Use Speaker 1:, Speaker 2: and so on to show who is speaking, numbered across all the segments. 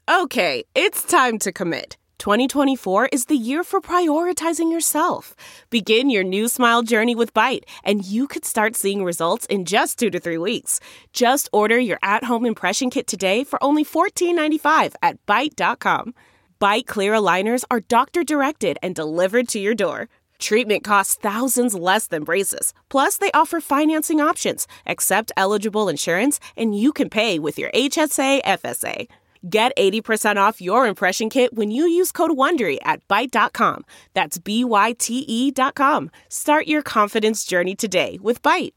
Speaker 1: Okay, it's time to commit. 2024 is the year for prioritizing yourself. Begin your new smile journey with Byte, and you could start seeing results in just 2 to 3 weeks. Just order your at-home impression kit today for only $14.95 at Byte.com. Byte Clear aligners are doctor-directed and delivered to your door. Treatment costs thousands less than braces. Plus, they offer financing options, accept eligible insurance, and you can pay with your HSA, FSA. Get 80% off your impression kit when you use code WONDERY at Byte.com. That's BYTE.com. Start your confidence journey today with Byte.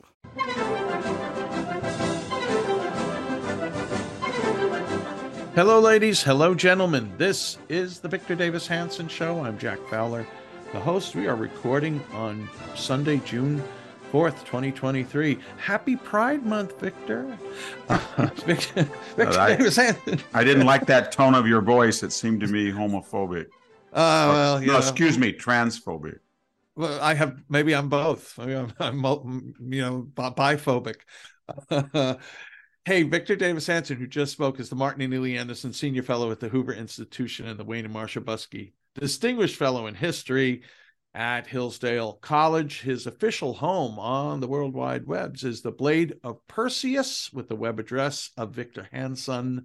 Speaker 2: Hello, ladies. Hello, gentlemen. This is the Victor Davis Hanson Show. I'm Jack Fowler, the host. We are recording on Sunday, June 4th, 2023. Happy Pride Month, Victor. Victor Davis Hanson.
Speaker 3: I didn't like that tone of your voice. It seemed to me homophobic. Excuse me, transphobic.
Speaker 2: Well, maybe I'm both. Maybe I'm biphobic. Hey, Victor Davis Hanson, who just spoke, is the Martin and Neely Anderson Senior Fellow at the Hoover Institution and the Wayne and Marsha Buskey Distinguished Fellow in History at Hillsdale College. His official home on the World Wide Webs is the Blade of Perseus with the web address of Victor Hanson,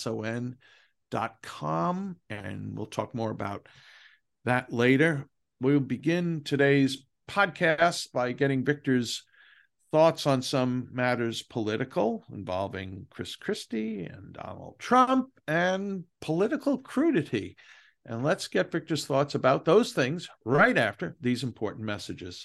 Speaker 2: SON.com. And we'll talk more about that later. We'll begin today's podcast by getting Victor's thoughts on some matters political involving Chris Christie and Donald Trump and political crudity. And let's get Victor's thoughts about those things right after these important messages.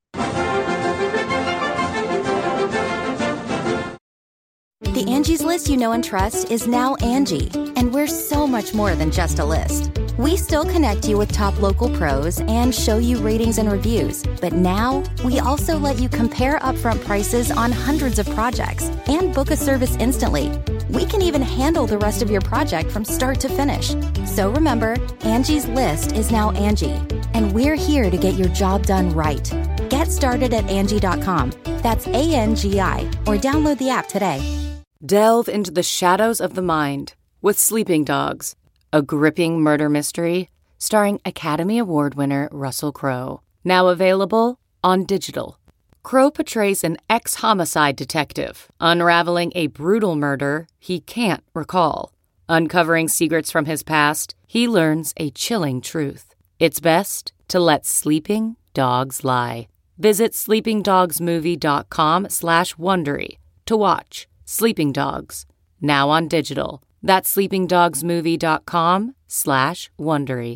Speaker 4: The Angie's List you know and trust is now Angie, and we're so much more than just a list. We still connect you with top local pros and show you ratings and reviews, but now we also let you compare upfront prices on hundreds of projects and book a service instantly. We can even handle the rest of your project from start to finish. So remember, Angie's List is now Angie, and we're here to get your job done right. Get started at Angie.com. That's ANGI, or download the app today.
Speaker 5: Delve into the shadows of the mind with Sleeping Dogs, a gripping murder mystery starring Academy Award winner Russell Crowe. Now available on digital. Crowe portrays an ex-homicide detective unraveling a brutal murder he can't recall. Uncovering secrets from his past, he learns a chilling truth. It's best to let sleeping dogs lie. Visit sleepingdogsmovie.com/Wondery to watch Sleeping Dogs, now on digital. That's sleepingdogsmovie.com/Wondery.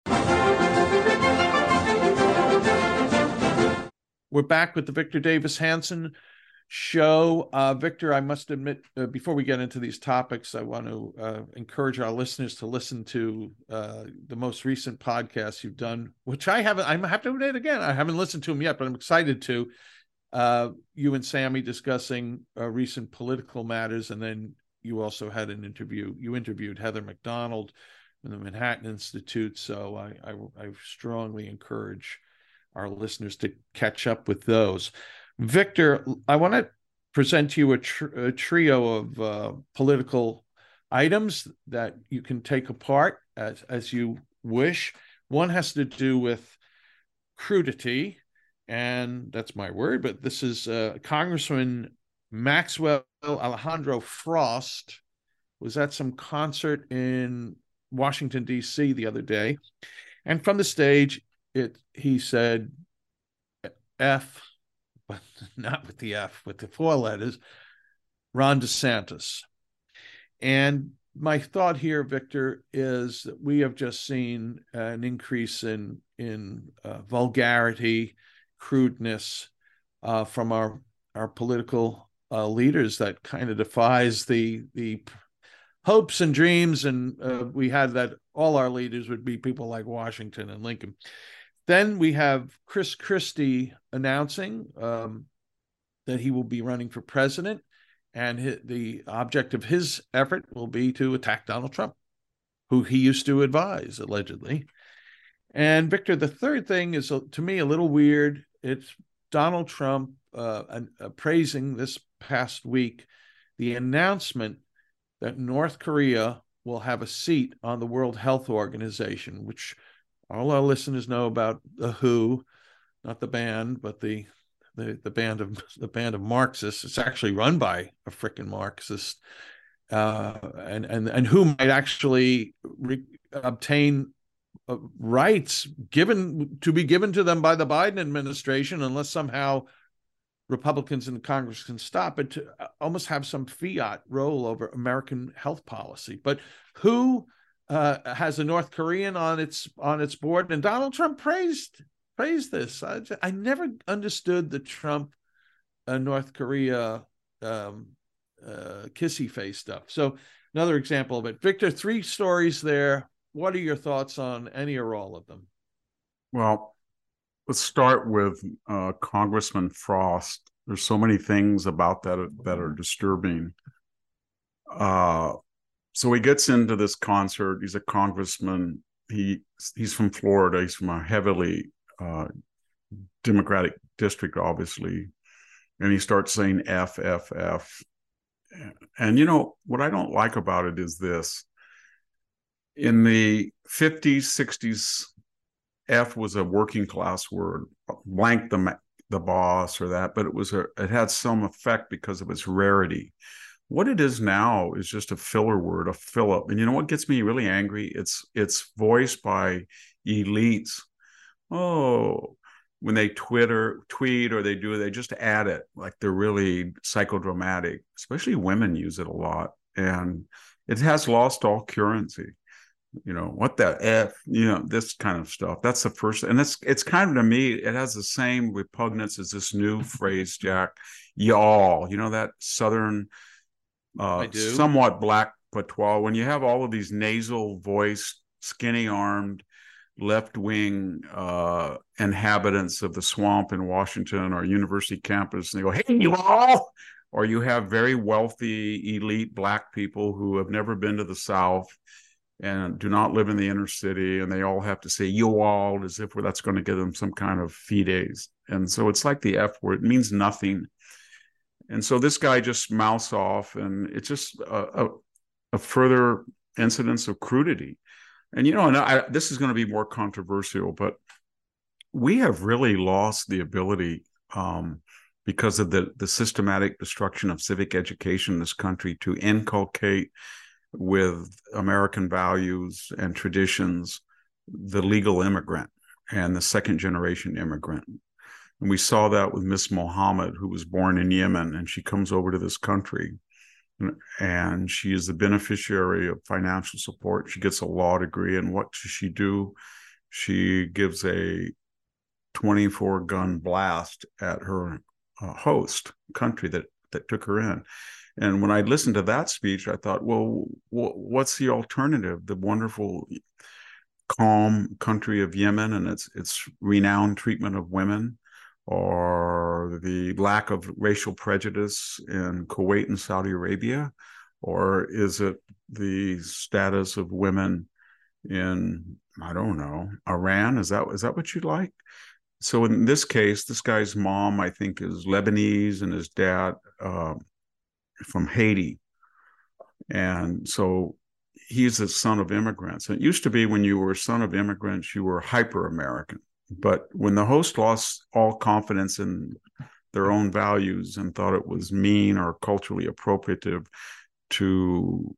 Speaker 2: We're back with the Victor Davis Hanson Show. Victor, I must admit, before we get into these topics, I want to encourage our listeners to listen to the most recent podcast you've done, which I have to admit again, I haven't listened to them yet, but I'm excited to. You and Sammy discussing recent political matters, and then you also had an interview. You interviewed Heather McDonald from the Manhattan Institute, so I strongly encourage our listeners to catch up with those. Victor, I want to present to you a trio of political items that you can take apart as you wish. One has to do with crudity, and that's my word, but this is Congressman Maxwell Alejandro Frost was at some concert in Washington, D.C. the other day, and from the stage, he said F, but not with the F, with the 4 letters, Ron DeSantis. And my thought here, Victor, is that we have just seen an increase in vulgarity, crudeness from our political leaders that kind of defies the hopes and dreams. And we had that all our leaders would be people like Washington and Lincoln. Then we have Chris Christie announcing that he will be running for president, and the object of his effort will be to attack Donald Trump, who he used to advise, allegedly. And Victor, the third thing is, to me, a little weird. It's Donald Trump praising this past week the announcement that North Korea will have a seat on the World Health Organization, which all our listeners know about the WHO, not the band, but the band of Marxists. It's actually run by a frickin' Marxist, and who might actually obtain rights to be given to them by the Biden administration, unless somehow Republicans in Congress can stop it, to almost have some fiat role over American health policy. But who has a North Korean on its board? And Donald Trump praised this. I never understood the Trump North Korea kissy face stuff. So another example of it. Victor, 3 stories there. What are your thoughts on any or all of them?
Speaker 3: Well, let's start with Congressman Frost. There's so many things about that are disturbing. So he gets into this concert. He's a congressman. He's from Florida. He's from a heavily Democratic district, obviously. And he starts saying F, F, F. And what I don't like about it is this. In the 50s, 60s, F was a working class word, blank the boss or that, but it had some effect because of its rarity. What it is now is just a filler word, a fill-up. And you know what gets me really angry? It's voiced by elites. Oh, when they tweet or they just add it like they're really psychodramatic. Especially women use it a lot, and it has lost all currency. What the F, this kind of stuff. That's the first. And it's kind of, to me, it has the same repugnance as this new phrase, Jack, y'all, that Southern, somewhat black patois. When you have all of these nasal voiced, skinny armed, left-wing inhabitants of the swamp in Washington or university campus, and they go, hey, you all, or you have very wealthy, elite black people who have never been to the South and do not live in the inner city, and they all have to say you all as if that's going to give them some kind of fides. And so it's like the F word. It means nothing. And so this guy just mouths off, and it's just a further incidence of crudity. And, this is going to be more controversial, but we have really lost the ability because of the systematic destruction of civic education in this country to inculcate with American values and traditions the legal immigrant and the second generation immigrant. And we saw that with Miss Mohammed, who was born in Yemen, and she comes over to this country and she is the beneficiary of financial support. She gets a law degree, and what does she do? She gives a 24-gun blast at her host country that took her in. And when I listened to that speech, I thought, well, what's the alternative? The wonderful, calm country of Yemen and its renowned treatment of women, or the lack of racial prejudice in Kuwait and Saudi Arabia, or is it the status of women in, I don't know, Iran? Is that what you'd like? So in this case, this guy's mom, I think, is Lebanese, and his dad from Haiti. And so he's a son of immigrants. And it used to be when you were a son of immigrants, you were hyper-American. But when the host lost all confidence in their own values and thought it was mean or culturally appropriative to,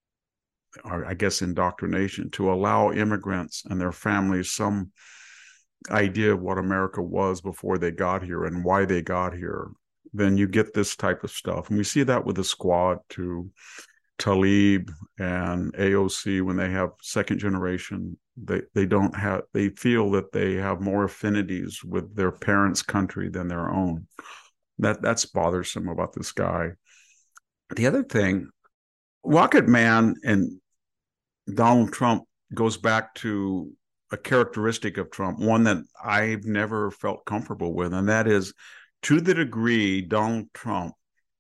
Speaker 3: or I guess indoctrination, to allow immigrants and their families some idea of what America was before they got here and why they got here, then you get this type of stuff. And we see that with the Squad to Tlaib and AOC. When they have second generation, they feel that they have more affinities with their parents' country than their own. That's bothersome about this guy. The other thing, Rocket Man and Donald Trump goes back to a characteristic of Trump, one that I've never felt comfortable with, and that is, to the degree Donald Trump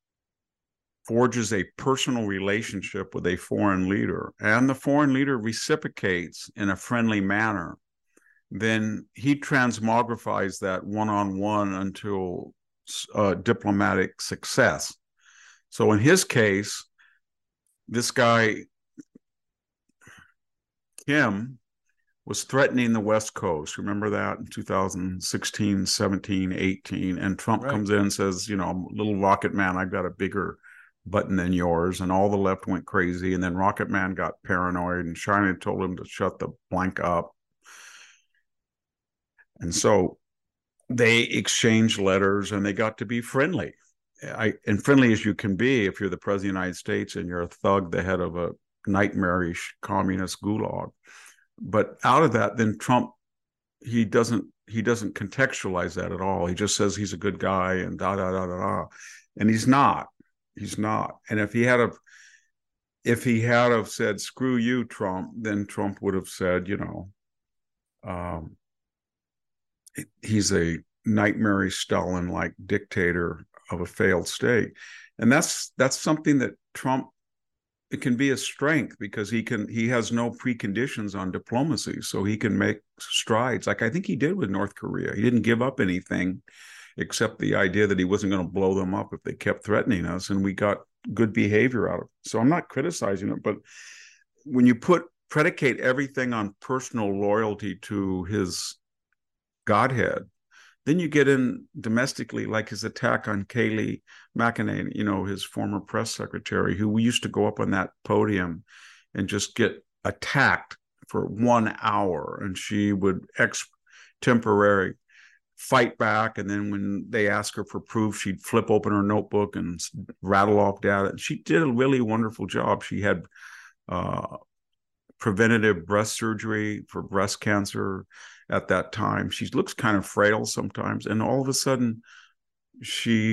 Speaker 3: forges a personal relationship with a foreign leader, and the foreign leader reciprocates in a friendly manner, then he transmogrifies that one-on-one until diplomatic success. So in his case, this guy Kim was threatening the West Coast. Remember that in 2016, 17, 18. And Trump comes in and says, little Rocket Man, I've got a bigger button than yours. And all the left went crazy. And then Rocket Man got paranoid, and China told him to shut the blank up. And so they exchanged letters, and they got to be friendly. And friendly as you can be if you're the president of the United States and you're a thug, the head of a nightmarish communist gulag. But out of that, then Trump, he doesn't contextualize that at all. He just says he's a good guy and da da da da da, and he's not. And if he had said "screw you, Trump," then Trump would have said, he's a nightmarish Stalin-like dictator of a failed state, and that's something that Trump. It can be a strength because he has no preconditions on diplomacy, so he can make strides. Like I think he did with North Korea. He didn't give up anything except the idea that he wasn't going to blow them up if they kept threatening us, and we got good behavior out of it. So I'm not criticizing it, but when you predicate everything on personal loyalty to his godhead, then you get in domestically, like his attack on Kayleigh McEnany, his former press secretary, who we used to go up on that podium and just get attacked for 1 hour. And she would temporary fight back. And then when they asked her for proof, she'd flip open her notebook and rattle off data. And she did a really wonderful job. She had preventative breast surgery for breast cancer at that time. She looks kind of frail sometimes, and all of a sudden she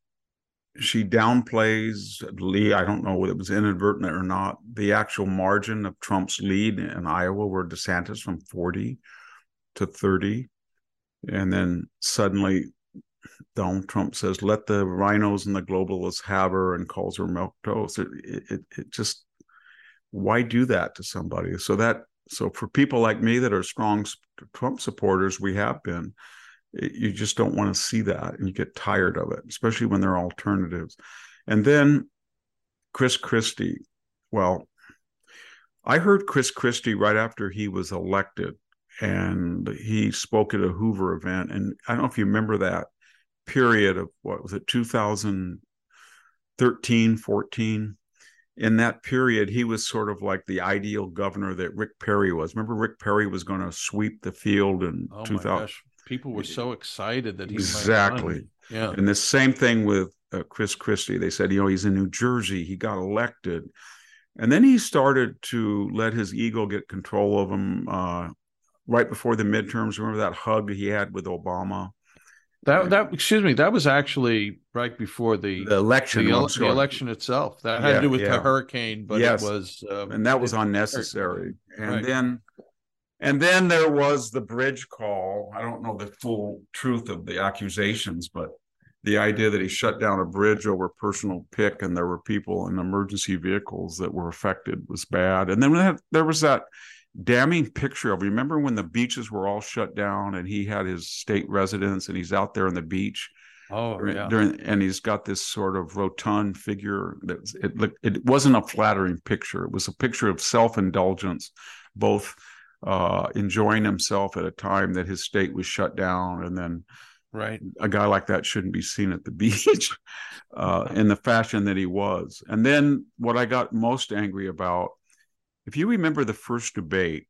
Speaker 3: downplays, I don't know whether it was inadvertent or not, the actual margin of Trump's lead in Iowa, where DeSantis from 40 to 30. And then suddenly Donald Trump says, let the rhinos and the globalists have her, and calls her milquetoast. It just, why do that to somebody? So for people like me that are strong Trump supporters, we have been, you just don't want to see that, and you get tired of it, especially when there are alternatives. And then Chris Christie. Well, I heard Chris Christie right after he was elected, and he spoke at a Hoover event. And I don't know if you remember that period of, 2013, 14. In that period, he was sort of like the ideal governor that Rick Perry was. Remember, Rick Perry was going to sweep the field in 2000. My gosh.
Speaker 2: People were so excited that he
Speaker 3: exactly. Yeah. And the same thing with Chris Christie. They said, he's in New Jersey. He got elected. And then he started to let his ego get control of him right before the midterms. Remember that hug he had with Obama?
Speaker 2: That was actually right before the election. The election itself. That had to do with the hurricane, but it was,
Speaker 3: and that was unnecessary. And then there was the bridge call. I don't know the full truth of the accusations, but the idea that he shut down a bridge over personal pick, and there were people in emergency vehicles that were affected, was bad. And then there was that damning picture of, remember when the beaches were all shut down and he had his state residence and he's out there on the beach and he's got this sort of rotund figure it wasn't a flattering picture. It was a picture of self-indulgence, both enjoying himself at a time that his state was shut down, and then a guy like that shouldn't be seen at the beach in the fashion that he was. And then what I got most angry about, if you remember the first debate,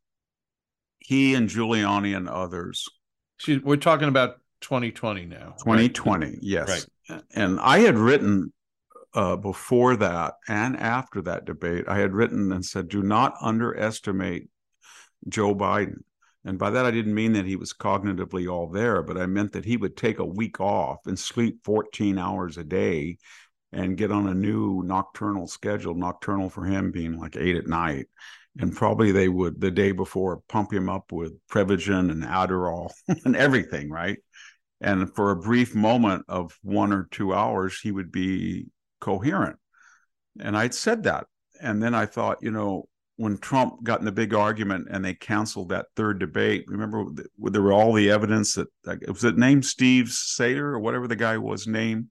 Speaker 3: he and Giuliani and others.
Speaker 2: We're talking about 2020 now.
Speaker 3: 2020, right? Yes. Right. And I had written before that and after that debate, I had written and said, do not underestimate Joe Biden. And by that, I didn't mean that he was cognitively all there, but I meant that he would take a week off and sleep 14 hours a day and get on a new nocturnal schedule, nocturnal for him being like 8 at night. And probably they would, the day before, pump him up with Prevagen and Adderall and everything, right? And for a brief moment of 1 or 2 hours, he would be coherent. And I'd said that. And then I thought, when Trump got in the big argument and they canceled that third debate, remember there were all the evidence that, was it named Steve Sater or whatever the guy was named,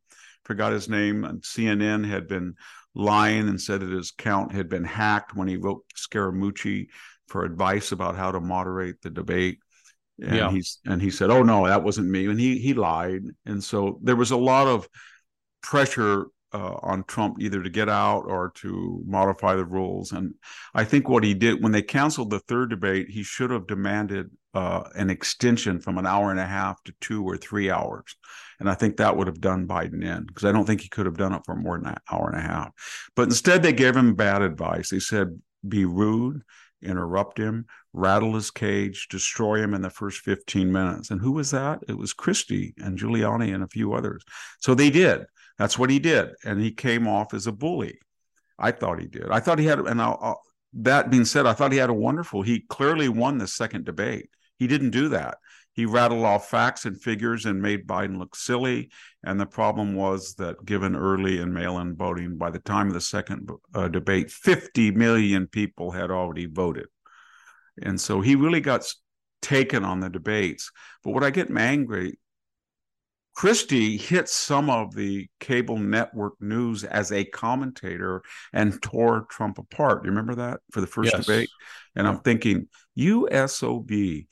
Speaker 3: forgot his name, and CNN had been lying and said that his account had been hacked when he wrote Scaramucci for advice about how to moderate the debate. And he said, "Oh no, that wasn't me," and he lied. And so there was a lot of pressure on Trump either to get out or to modify the rules. And I think what he did when they canceled the third debate, he should have demanded an extension from an hour and a half to 2 or 3 hours. And I think that would have done Biden in, because I don't think he could have done it for more than an hour and a half. But instead, they gave him bad advice. They said, be rude, interrupt him, rattle his cage, destroy him in the first 15 minutes. And who was that? It was Christie and Giuliani and a few others. So they did. That's what he did. And he came off as a bully. I thought he did. I thought he had, and that being said, I thought he had he clearly won the second debate. He didn't do that. He rattled off facts and figures and made Biden look silly. And the problem was that given early and mail-in voting, by the time of the second debate, 50 million people had already voted. And so he really got taken on the debates. But what I get angry, Christie hit some of the cable network news as a commentator and tore Trump apart. Do you remember that for the first debate? And I'm thinking, you SOB,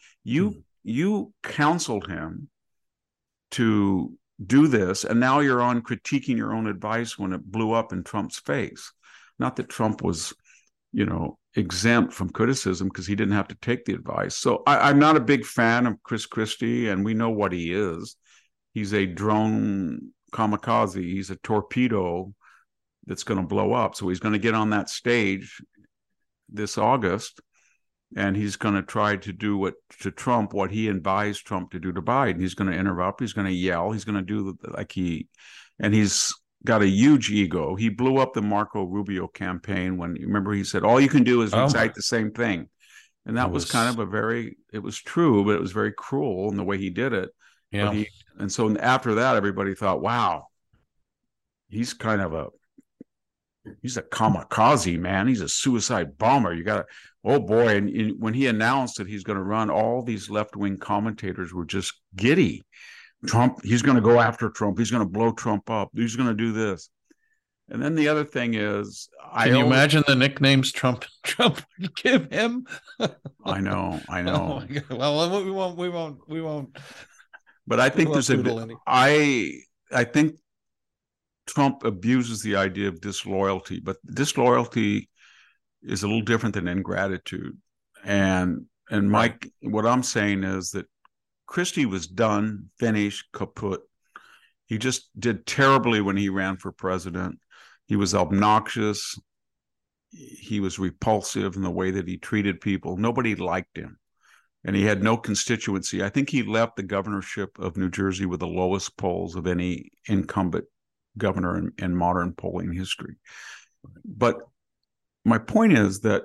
Speaker 3: you counseled him to do this, and now you're on critiquing your own advice when it blew up in Trump's face. Not that Trump was, exempt from criticism, because he didn't have to take the advice. So I'm not a big fan of Chris Christie, and we know what he is. He's a drone kamikaze. He's a torpedo that's going to blow up. So he's going to get on that stage this August, and he's going to try to do what he advised Trump to do to Biden. He's going to interrupt. He's going to yell. He's going to do and he's got a huge ego. He blew up the Marco Rubio campaign when, remember, he said, all you can do is recite the same thing. And that was kind of it was true, but it was very cruel in the way he did it. Yeah. And so after that, everybody thought, wow, he's kind of he's a kamikaze, man. He's a suicide bomber. You got to, oh boy. And when he announced that he's going to run, all these left-wing commentators were just giddy. Trump, he's going to go after Trump. He's going to blow Trump up. He's going to do this. And then the other thing is,
Speaker 2: can you imagine the nicknames Trump would give him?
Speaker 3: I know.
Speaker 2: Oh my God. Well, we won't.
Speaker 3: But I think I think Trump abuses the idea of disloyalty, but disloyalty is a little different than ingratitude. And Mike, what I'm saying is that Christie was done, finished, kaput. He just did terribly when he ran for president. He was obnoxious. He was repulsive in the way that he treated people. Nobody liked him. And he had no constituency. I think he left the governorship of New Jersey with the lowest polls of any incumbent governor in modern polling history. But my point is that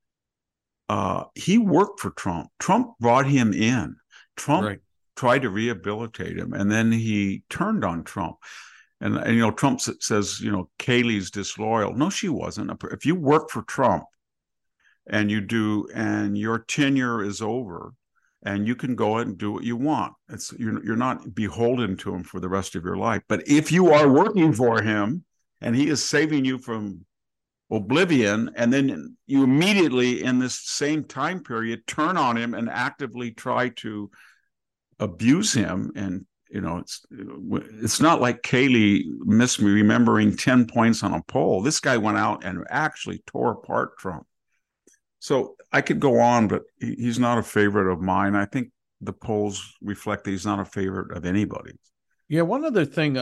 Speaker 3: he worked for Trump. Trump brought him in. Trump tried to rehabilitate him, and then he turned on Trump. And Trump says, Kayleigh's disloyal. No, she wasn't. If you work for Trump, and you do, and your tenure is over, and you can go ahead and do what you want. You're not beholden to him for the rest of your life. But if you are working for him and he is saving you from oblivion, and then you immediately in this same time period turn on him and actively try to abuse him, and it's not like Kayleigh misremembering 10 points on a poll. This guy went out and actually tore apart Trump. So I could go on, but he's not a favorite of mine. I think the polls reflect that he's not a favorite of anybody's.
Speaker 2: Yeah, one other thing,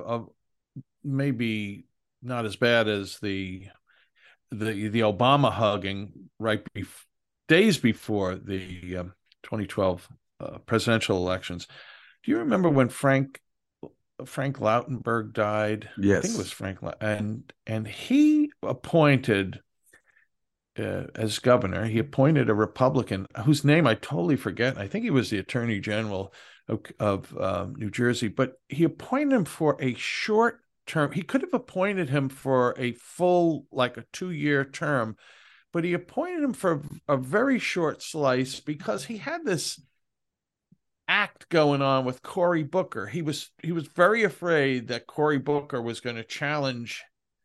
Speaker 2: maybe not as bad as the Obama hugging days before the 2012 presidential elections. Do you remember when Frank Lautenberg died?
Speaker 3: Yes,
Speaker 2: I think it was Frank, and he appointed. As governor, he appointed a Republican whose name I totally forget. I think he was the Attorney General of New Jersey, but he appointed him for a short term. He could have appointed him for a full, like a 2-year term, but he appointed him for a very short slice because he had this act going on with Cory Booker. He was very afraid that Cory Booker was going to challenge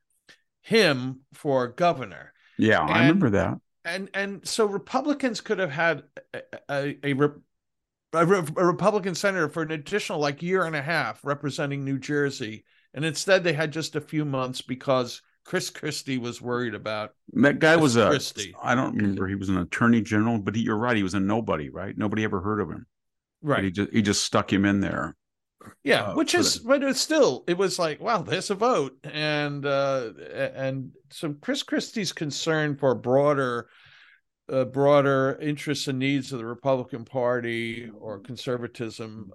Speaker 2: him for governor.
Speaker 3: Yeah, I remember that.
Speaker 2: And so Republicans could have had a Republican senator for an additional like year and a half representing New Jersey, and instead they had just a few months because Chris Christie was worried about
Speaker 3: that guy.
Speaker 2: Chris
Speaker 3: Was
Speaker 2: Christie.
Speaker 3: I don't remember. He was an attorney general, but you're right. He was a nobody, right? Nobody ever heard of him.
Speaker 2: Right.
Speaker 3: But he just stuck him in there.
Speaker 2: Yeah, but it's still, it was like, wow, there's a vote. And so Chris Christie's concern for broader interests and needs of the Republican Party or conservatism,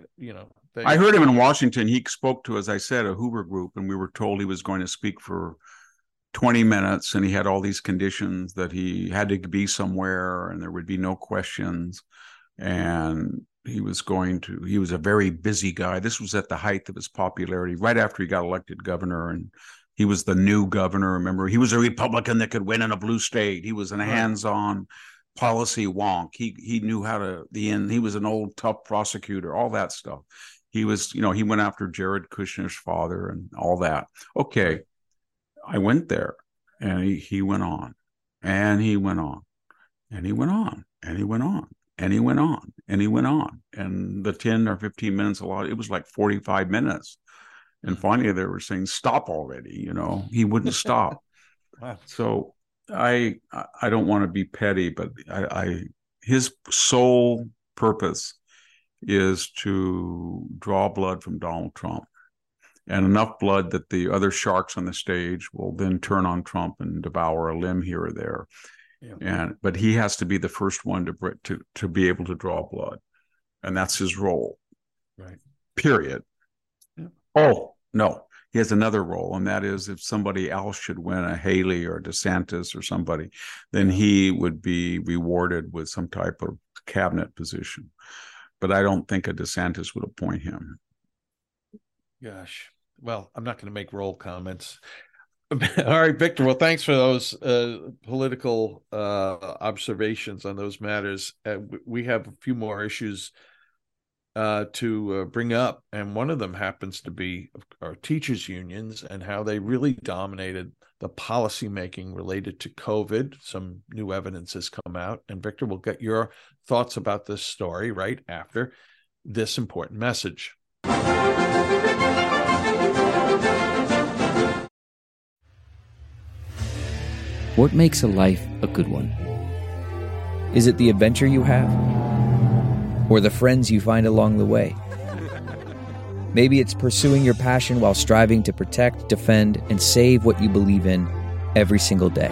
Speaker 3: I heard him in Washington. He spoke to, as I said, a Hoover group, and we were told he was going to speak for 20 minutes, and he had all these conditions that he had to be somewhere and there would be no questions. And he was a very busy guy. This was at the height of his popularity, right after he got elected governor, and he was the new governor. Remember, he was a Republican that could win in a blue state. He was a hands-on policy wonk. He knew how to he was an old tough prosecutor, all that stuff. He was, he went after Jared Kushner's father and all that. Okay. I went there, and he went on, and he went on, and he went on, and he went on, and he went on, and he went on. And the 10 or 15 minutes, it was like 45 minutes. And finally they were saying, stop already. He wouldn't stop.
Speaker 2: Wow.
Speaker 3: So I don't want to be petty, but his sole purpose is to draw blood from Donald Trump, and enough blood that the other sharks on the stage will then turn on Trump and devour a limb here or there. Yeah. But he has to be the first one to be able to draw blood, and that's his role.
Speaker 2: Right.
Speaker 3: Period.
Speaker 2: Yeah.
Speaker 3: Oh no, he has another role, and that is if somebody else should win, a Haley or DeSantis or somebody, then he would be rewarded with some type of cabinet position. But I don't think a DeSantis would appoint him.
Speaker 2: Gosh. Well, I'm not going to make role comments. All right, Victor. Well, thanks for those political observations on those matters. We have a few more issues to bring up, and one of them happens to be our teachers' unions and how they really dominated the policy making related to COVID. Some new evidence has come out, and Victor, we'll get your thoughts about this story right after this important message.
Speaker 6: What makes a life a good one? Is it the adventure you have? Or the friends you find along the way? Maybe it's pursuing your passion while striving to protect, defend, and save what you believe in every single day.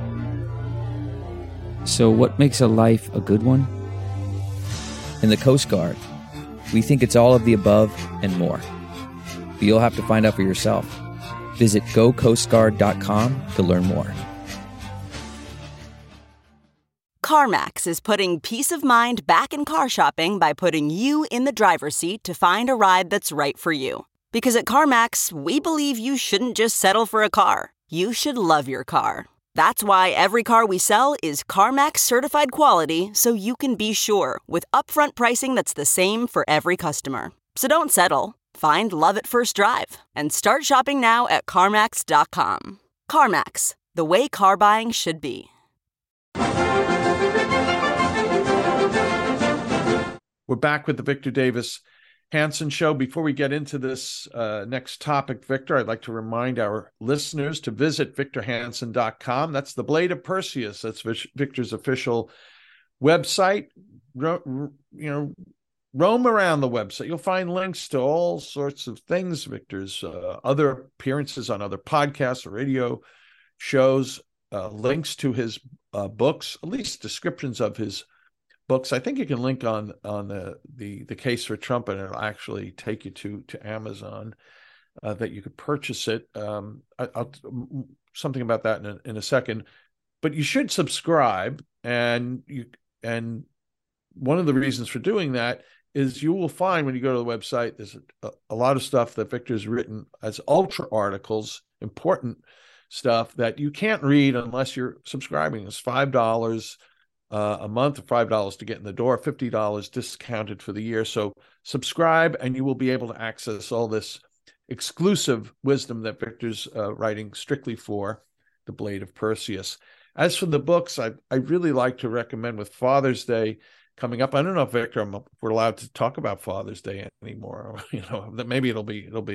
Speaker 6: So what makes a life a good one? In the Coast Guard, we think it's all of the above and more. But you'll have to find out for yourself. Visit gocoastguard.com to learn more.
Speaker 7: CarMax is putting peace of mind back in car shopping by putting you in the driver's seat to find a ride that's right for you. Because at CarMax, we believe you shouldn't just settle for a car. You should love your car. That's why every car we sell is CarMax certified quality, so you can be sure with upfront pricing that's the same for every customer. So don't settle. Find love at first drive and start shopping now at CarMax.com. CarMax, the way car buying should be.
Speaker 2: We're back with the Victor Davis Hanson Show. Before we get into this next topic, Victor, I'd like to remind our listeners to visit victorhanson.com. That's the Blade of Perseus. That's Victor's official website. Roam around the website. You'll find links to all sorts of things. Victor's other appearances on other podcasts or radio shows, links to his books, at least descriptions of his books. I think you can link on the Case for Trump, and it'll actually take you to Amazon that you could purchase it. I'll something about that in a second. But you should subscribe, and one of the reasons for doing that is you will find when you go to the website there's a lot of stuff that Victor's written as ultra articles, important stuff that you can't read unless you're subscribing. It's $5 a month, or $5 to get in the door, $50 discounted for the year. So subscribe, and you will be able to access all this exclusive wisdom that Victor's writing strictly for The Blade of Perseus. As for the books, I really like to recommend, with Father's Day coming up. I don't know if Victor, we're allowed to talk about Father's Day anymore. Maybe it'll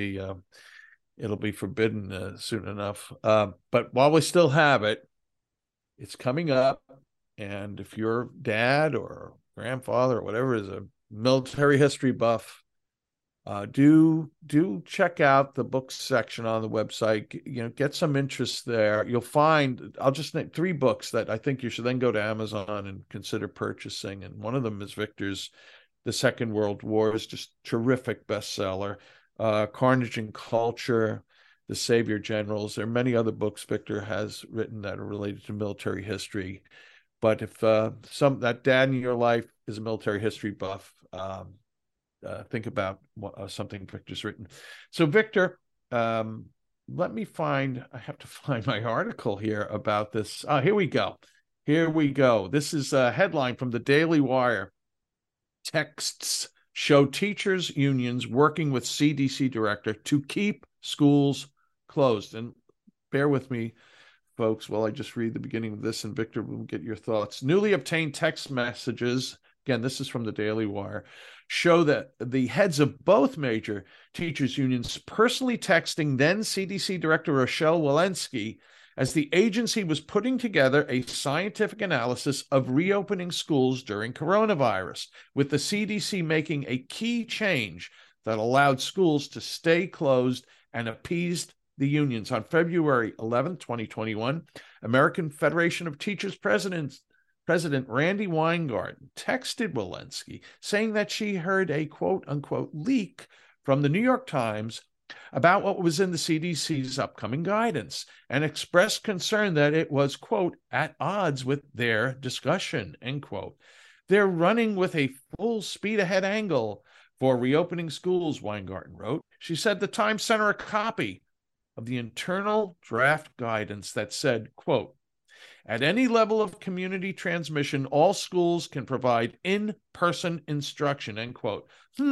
Speaker 2: be forbidden soon enough. But while we still have it, it's coming up. And if your dad or grandfather or whatever is a military history buff, do check out the books section on the website. Get some interest there. You'll find, I'll just name 3 books that I think you should then go to Amazon and consider purchasing. And one of them is Victor's The Second World War, is just terrific bestseller. Carnage and Culture, The Savior Generals. There are many other books Victor has written that are related to military history. But if that dad in your life is a military history buff, think about something Victor's written. So Victor, let me find, I have to find my article here about this. Here we go. This is a headline from the Daily Wire. Texts show teachers' unions working with CDC director to keep schools closed. And bear with me, folks, while I just read the beginning of this, and Victor will get your thoughts. Newly obtained text messages, again, this is from the Daily Wire, show that the heads of both major teachers' unions personally texting then CDC Director Rochelle Walensky as the agency was putting together a scientific analysis of reopening schools during coronavirus, with the CDC making a key change that allowed schools to stay closed and appeased the unions. On February 11, 2021, American Federation of Teachers President Randi Weingarten texted Walensky saying that she heard a quote-unquote leak from the New York Times about what was in the CDC's upcoming guidance, and expressed concern that it was, quote, at odds with their discussion, end quote. They're running with a full speed ahead angle for reopening schools, Weingarten wrote. She said the Times sent her a copy of the internal draft guidance that said, quote, at any level of community transmission, all schools can provide in-person instruction, end quote.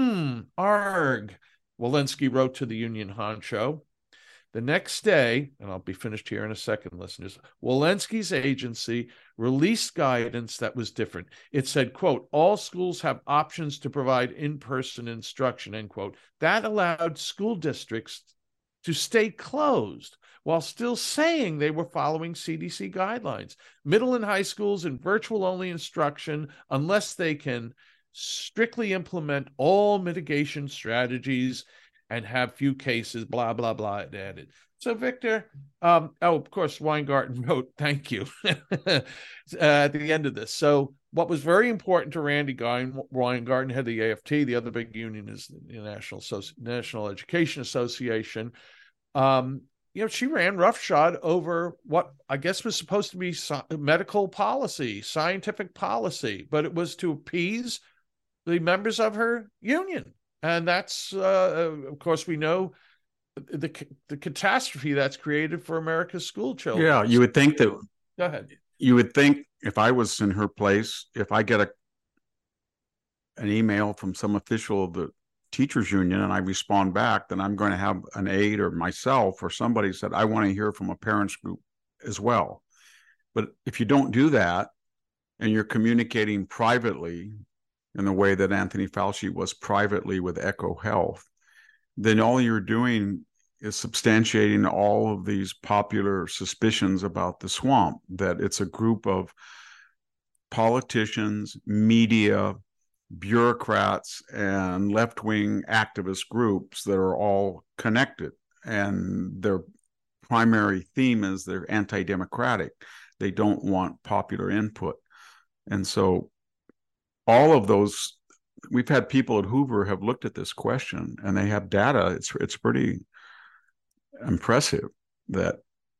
Speaker 2: Arg, Walensky wrote to the union honcho. The next day, and I'll be finished here in a second, listeners, Walensky's agency released guidance that was different. It said, quote, all schools have options to provide in-person instruction, end quote. That allowed school districts to stay closed while still saying they were following CDC guidelines. Middle and high schools in virtual-only instruction unless they can strictly implement all mitigation strategies and have few cases, blah, blah, blah, added. So, Victor, of course, Weingarten wrote, thank you, at the end of this. So what was very important to Randi Weingarten, head of the AFT, the other big union is the National Education Association. She ran roughshod over what I guess was supposed to be medical policy, scientific policy, but it was to appease the members of her union. And that's, of course, we know the catastrophe that's created for America's school children.
Speaker 3: Yeah, you would think that.
Speaker 2: Go ahead.
Speaker 3: You would think if I was in her place, if I get an email from some official of the teachers union and I respond back, then I'm going to have an aide or myself or somebody said, I want to hear from a parents group as well. But if you don't do that and you're communicating privately in the way that Anthony Fauci was privately with Echo Health, then all you're doing is substantiating all of these popular suspicions about the swamp, that it's a group of politicians, media, bureaucrats, and left-wing activist groups that are all connected. And their primary theme is they're anti-democratic. They don't want popular input. And so all of those, we've had people at Hoover have looked at this question and they have data. It's pretty impressive that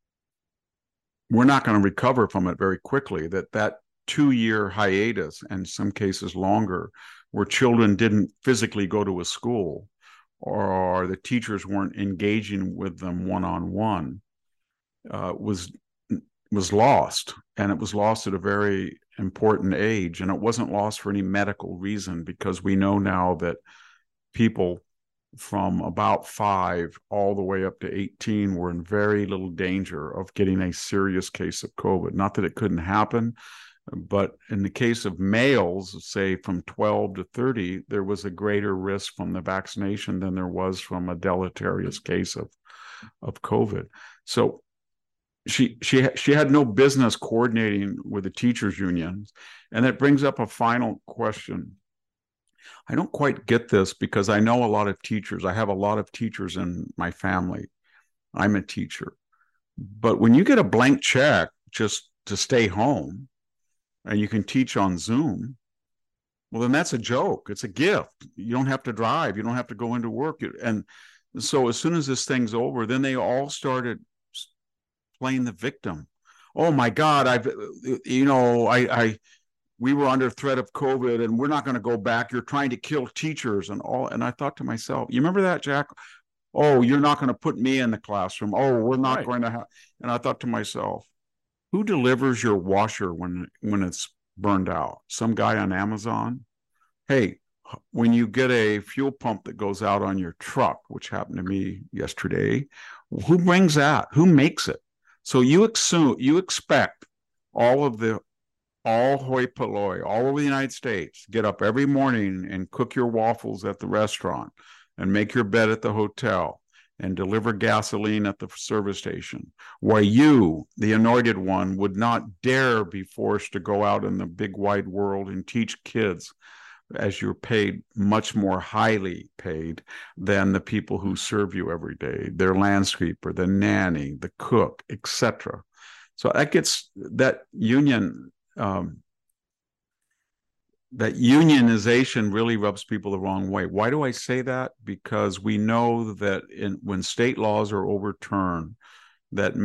Speaker 3: we're not going to recover from it very quickly, that 2-year hiatus, and in some cases longer, where children didn't physically go to a school or the teachers weren't engaging with them one-on-one, was was lost, and it was lost at a very important age, and it wasn't lost for any medical reason, because we know now that people from about 5 all the way up to 18 were in very little danger of getting a serious case of COVID. Not that it couldn't happen, but in the case of males, say from 12 to 30, there was a greater risk from the vaccination than there was from a deleterious case of COVID. So she had no business coordinating with the teachers' unions. And that brings up a final question. I don't quite get this, because I know a lot of teachers. I have a lot of teachers in my family. I'm a teacher. But when you get a blank check just to stay home and you can teach on Zoom, well, then that's a joke. It's a gift. You don't have to drive. You don't have to go into work. And so as soon as this thing's over, then they all started playing the victim. Oh my God, we were under threat of COVID and we're not going to go back. You're trying to kill teachers and all. And I thought to myself, you remember that, Jack? Oh, you're not going to put me in the classroom. Oh, we're not going to have. And I thought to myself, who delivers your washer when it's burned out? Some guy on Amazon? Hey, when you get a fuel pump that goes out on your truck, which happened to me yesterday, who brings that? Who makes it? So you expect all hoi polloi, all over the United States, get up every morning and cook your waffles at the restaurant and make your bed at the hotel and deliver gasoline at the service station, while you, the anointed one, would not dare be forced to go out in the big wide world and teach kids, as you're paid, much more highly paid than the people who serve you every day, their landscaper, the nanny, the cook, etc. So that gets that union. That unionization really rubs people the wrong way. Why do I say that? Because we know that when state laws are overturned, that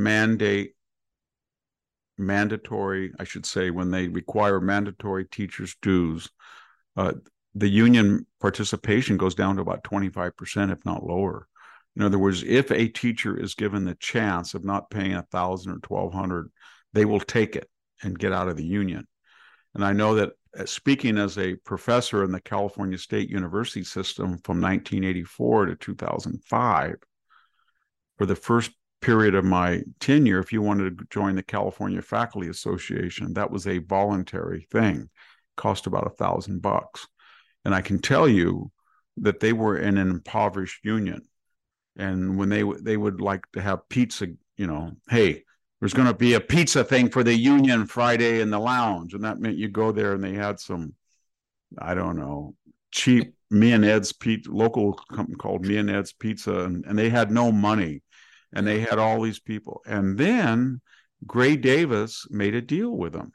Speaker 3: mandatory, I should say, when they require mandatory teachers' dues, the union participation goes down to about 25%, if not lower. In other words, if a teacher is given the chance of not paying $1,000 or $1,200, they will take it and get out of the union. And I know that speaking as a professor in the California State University system from 1984 to 2005, for the first period of my tenure, if you wanted to join the California Faculty Association, that was a voluntary thing. It cost about $1,000. And I can tell you that they were in an impoverished union. And when they would like to have pizza, hey, there's going to be a pizza thing for the union Friday in the lounge. And that meant you go there and they had some, I don't know, cheap Me and Ed's pizza, local company called Me and Ed's Pizza. And they had no money. And they had all these people. And then Gray Davis made a deal with them.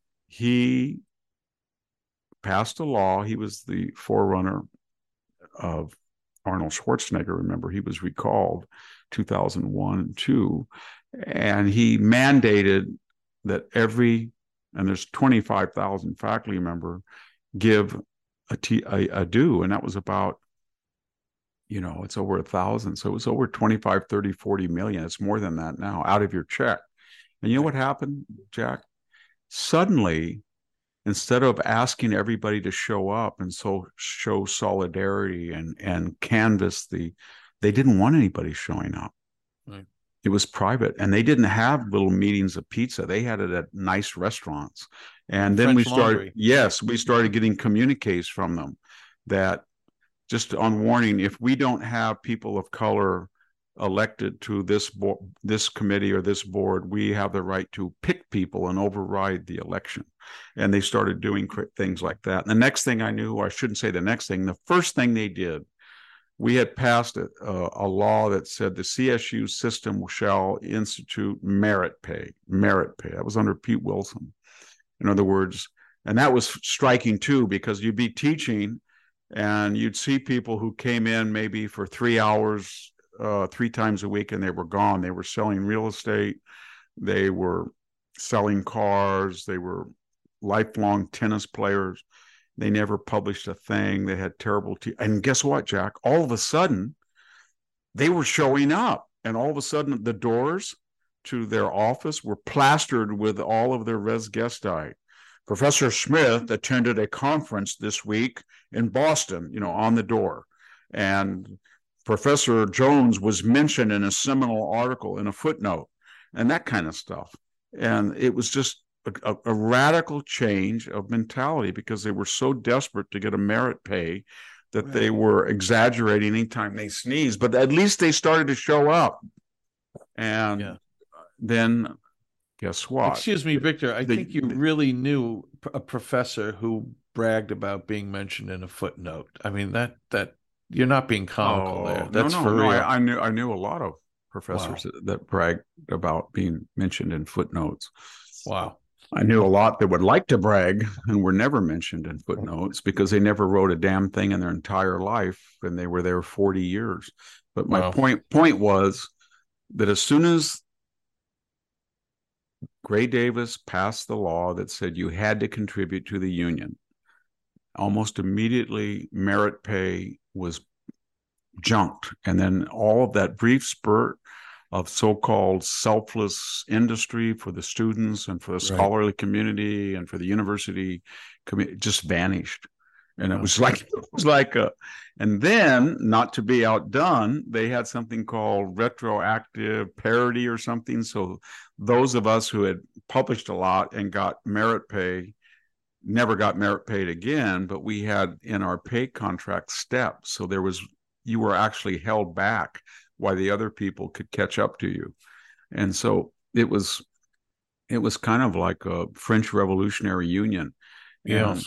Speaker 3: He passed a law. He was the forerunner of Arnold Schwarzenegger. Remember, he was recalled 2001 and 2. And he mandated that and there's 25,000 faculty member, give a due. And that was about, it's over 1,000. So it was over 25, 30, 40 million. It's more than that now out of your check. And you know what happened, Jack? Suddenly, instead of asking everybody to show up and show solidarity and canvass they didn't want anybody showing up. Right. It was private, and they didn't have little meetings of pizza. They had it at nice restaurants. And then we started getting communiques from them that, just on warning, if we don't have people of color elected to this committee or this board, we have the right to pick people and override the election. And they started doing things like that. And the next thing I knew, or I shouldn't say the next thing, the first thing they did, we had passed a law that said the CSU system shall institute merit pay. Merit pay. That was under Pete Wilson. In other words, and that was striking too, because you'd be teaching and you'd see people who came in maybe for 3 hours, 3 times a week, and they were gone. They were selling real estate. They were selling cars. They were lifelong tennis players. They never published a thing. They had terrible and guess what, Jack? All of a sudden, they were showing up. And all of a sudden, the doors, to their office were plastered with all of their res gestae. Professor Smith attended a conference this week in Boston, on the door. And Professor Jones was mentioned in a seminal article in a footnote, and that kind of stuff. And it was just a radical change of mentality because they were so desperate to get a merit pay that they were exaggerating anytime they sneezed. But at least they started to show up. And then guess what?
Speaker 2: Excuse me, Victor. I think you really knew a professor who bragged about being mentioned in a footnote. I mean, that you're not being comical there. That's for real.
Speaker 3: I knew a lot of professors that bragged about being mentioned in footnotes.
Speaker 2: Wow.
Speaker 3: I knew a lot that would like to brag and were never mentioned in footnotes because they never wrote a damn thing in their entire life, and they were there 40 years. But my point was that as soon as Gray Davis passed the law that said you had to contribute to the union, almost immediately merit pay was junked. And then all of that brief spurt of so-called selfless industry for the students and for the scholarly community and for the university just vanished. And it was like and then, not to be outdone, they had something called retroactive parity or something. So those of us who had published a lot and got merit pay never got merit paid again, but we had in our pay contract steps. So you were actually held back while the other people could catch up to you. And so it was kind of like a French Revolutionary Union.
Speaker 2: Yes.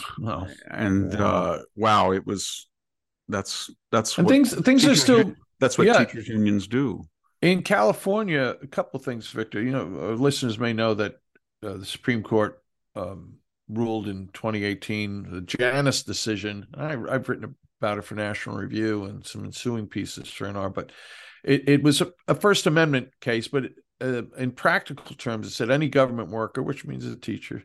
Speaker 3: Wow, it was that's
Speaker 2: and
Speaker 3: what
Speaker 2: things are still
Speaker 3: that's what teachers unions do.
Speaker 2: In California, a couple of things, Victor. Our listeners may know that the Supreme Court ruled in 2018 the Janus decision. I've written about it for National Review and some ensuing pieces for NR, but it was a First Amendment case. But in practical terms, it said any government worker, which means a teacher,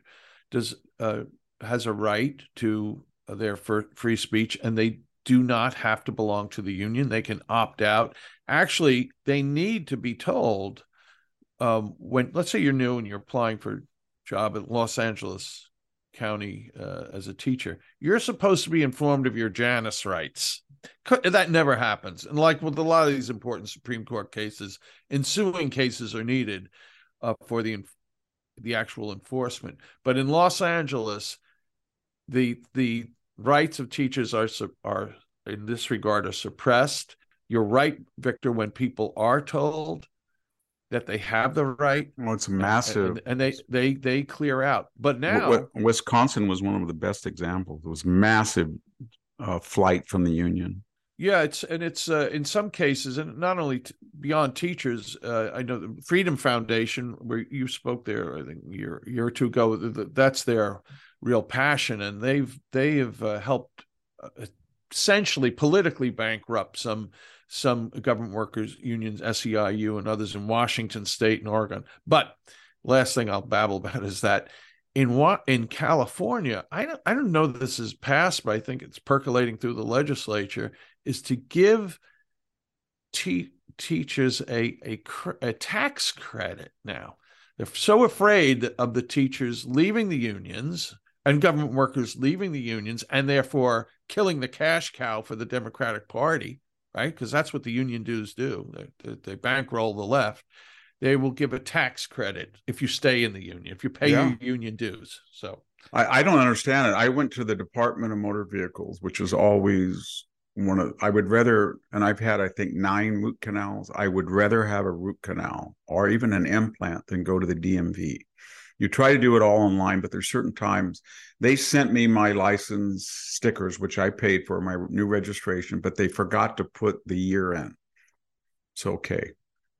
Speaker 2: has a right to their free speech, and they do not have to belong to the union. They can opt out. Actually, they need to be told when, let's say you're new and you're applying for a job at Los Angeles County as a teacher, you're supposed to be informed of your Janus rights. That never happens. And like with a lot of these important Supreme Court cases, ensuing cases are needed for the actual enforcement. But in Los Angeles, the rights of teachers are in this regard are suppressed. You're right, Victor, when people are told that they have the right.
Speaker 3: Well, it's massive.
Speaker 2: And they clear out. But now
Speaker 3: Wisconsin was one of the best examples. It was massive flight from the union.
Speaker 2: Yeah, it's in some cases, and not only beyond teachers. I know the Freedom Foundation, where you spoke there, I think a year or two ago. That's their real passion, and they have helped essentially politically bankrupt some government workers unions, SEIU and others in Washington State and Oregon. But last thing I'll babble about is that in California, I don't know that this is passed, but I think it's percolating through the legislature, is to give teachers a tax credit now. They're so afraid of the teachers leaving the unions and government workers leaving the unions and therefore killing the cash cow for the Democratic Party, right? Because that's what the union dues do. They bankroll the left. They will give a tax credit if you stay in the union, if you pay your union dues. So
Speaker 3: I don't understand it. I went to the Department of Motor Vehicles, which is always I would rather, and I've had, I think, 9 root canals. I would rather have a root canal or even an implant than go to the DMV. You try to do it all online, but there's certain times. They sent me my license stickers, which I paid for my new registration, but they forgot to put the year in. It's okay.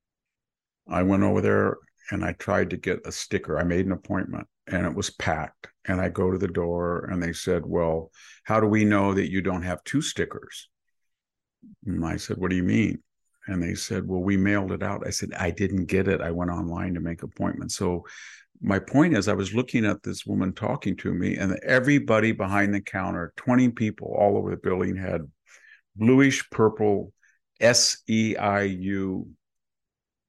Speaker 3: I went over there and I tried to get a sticker. I made an appointment and it was packed. And I go to the door and they said, well, how do we know that you don't have 2 stickers? And I said, what do you mean? And they said, well, we mailed it out. I said, I didn't get it. I went online to make appointments. So my point is, I was looking at this woman talking to me, and everybody behind the counter, 20 people all over the building, had bluish purple SEIU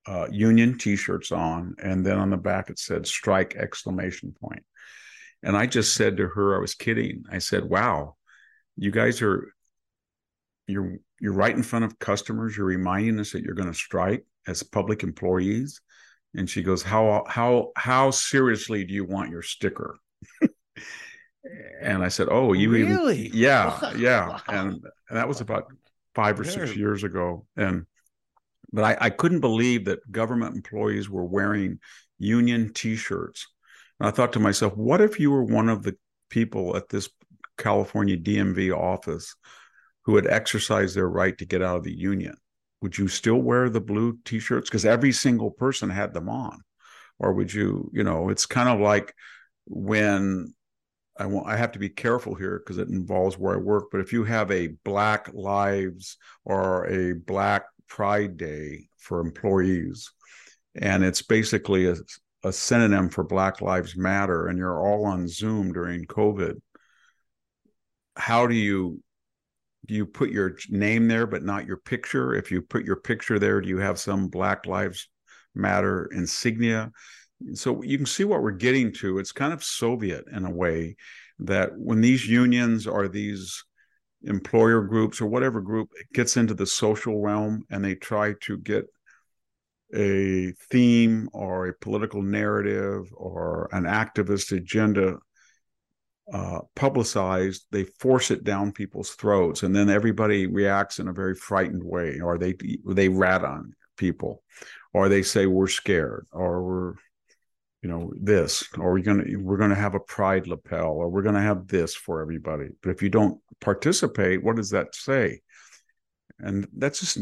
Speaker 3: union T-shirts on, and then on the back it said "strike!" And I just said to her, I was kidding. I said, "Wow, you guys you're right in front of customers. You're reminding us that you're going to strike as public employees." And she goes, "How seriously do you want your sticker?" And I said, "Oh, you
Speaker 2: really?"
Speaker 3: Even, yeah,
Speaker 2: wow.
Speaker 3: yeah. And that was about 5 or 6 years ago. But I couldn't believe that government employees were wearing union T-shirts. And I thought to myself, what if you were one of the people at this California DMV office who had exercised their right to get out of the union? Would you still wear the blue T-shirts? Because every single person had them on. Or would you, it's kind of like when I have to be careful here because it involves where I work. But if you have a Black Lives or a Black Pride Day for employees, and it's basically a synonym for Black Lives Matter, and you're all on Zoom during COVID, how do you put your name there but not your picture? If you put your picture there, do you have some Black Lives Matter insignia? So you can see what we're getting to. It's kind of Soviet in a way, that when these unions or these employer groups or whatever group gets into the social realm and they try to get a theme or a political narrative or an activist agenda publicized, they force it down people's throats, and then everybody reacts in a very frightened way, or they rat on people, or they say we're scared, or we're this, or we're gonna have a pride lapel, or we're gonna have this for everybody. But if you don't participate, what does that say? And that's just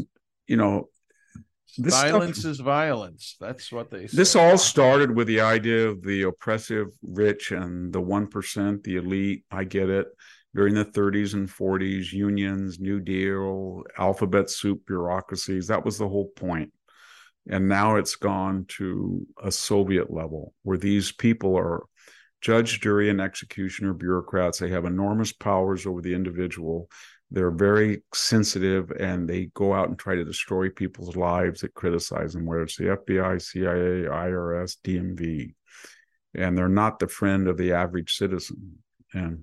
Speaker 2: Silence is violence. That's what they say.
Speaker 3: This all started with the idea of the oppressive rich and the 1%, the elite. I get it. During the 30s and 40s, unions, New Deal, alphabet soup bureaucracies, that was the whole point. And now it's gone to a Soviet level where these people are judge, jury, and executioner bureaucrats. They have enormous powers over the individual. They're very sensitive, and they go out and try to destroy people's lives that criticize them, whether it's the FBI, CIA, IRS, DMV. And they're not the friend of the average citizen. And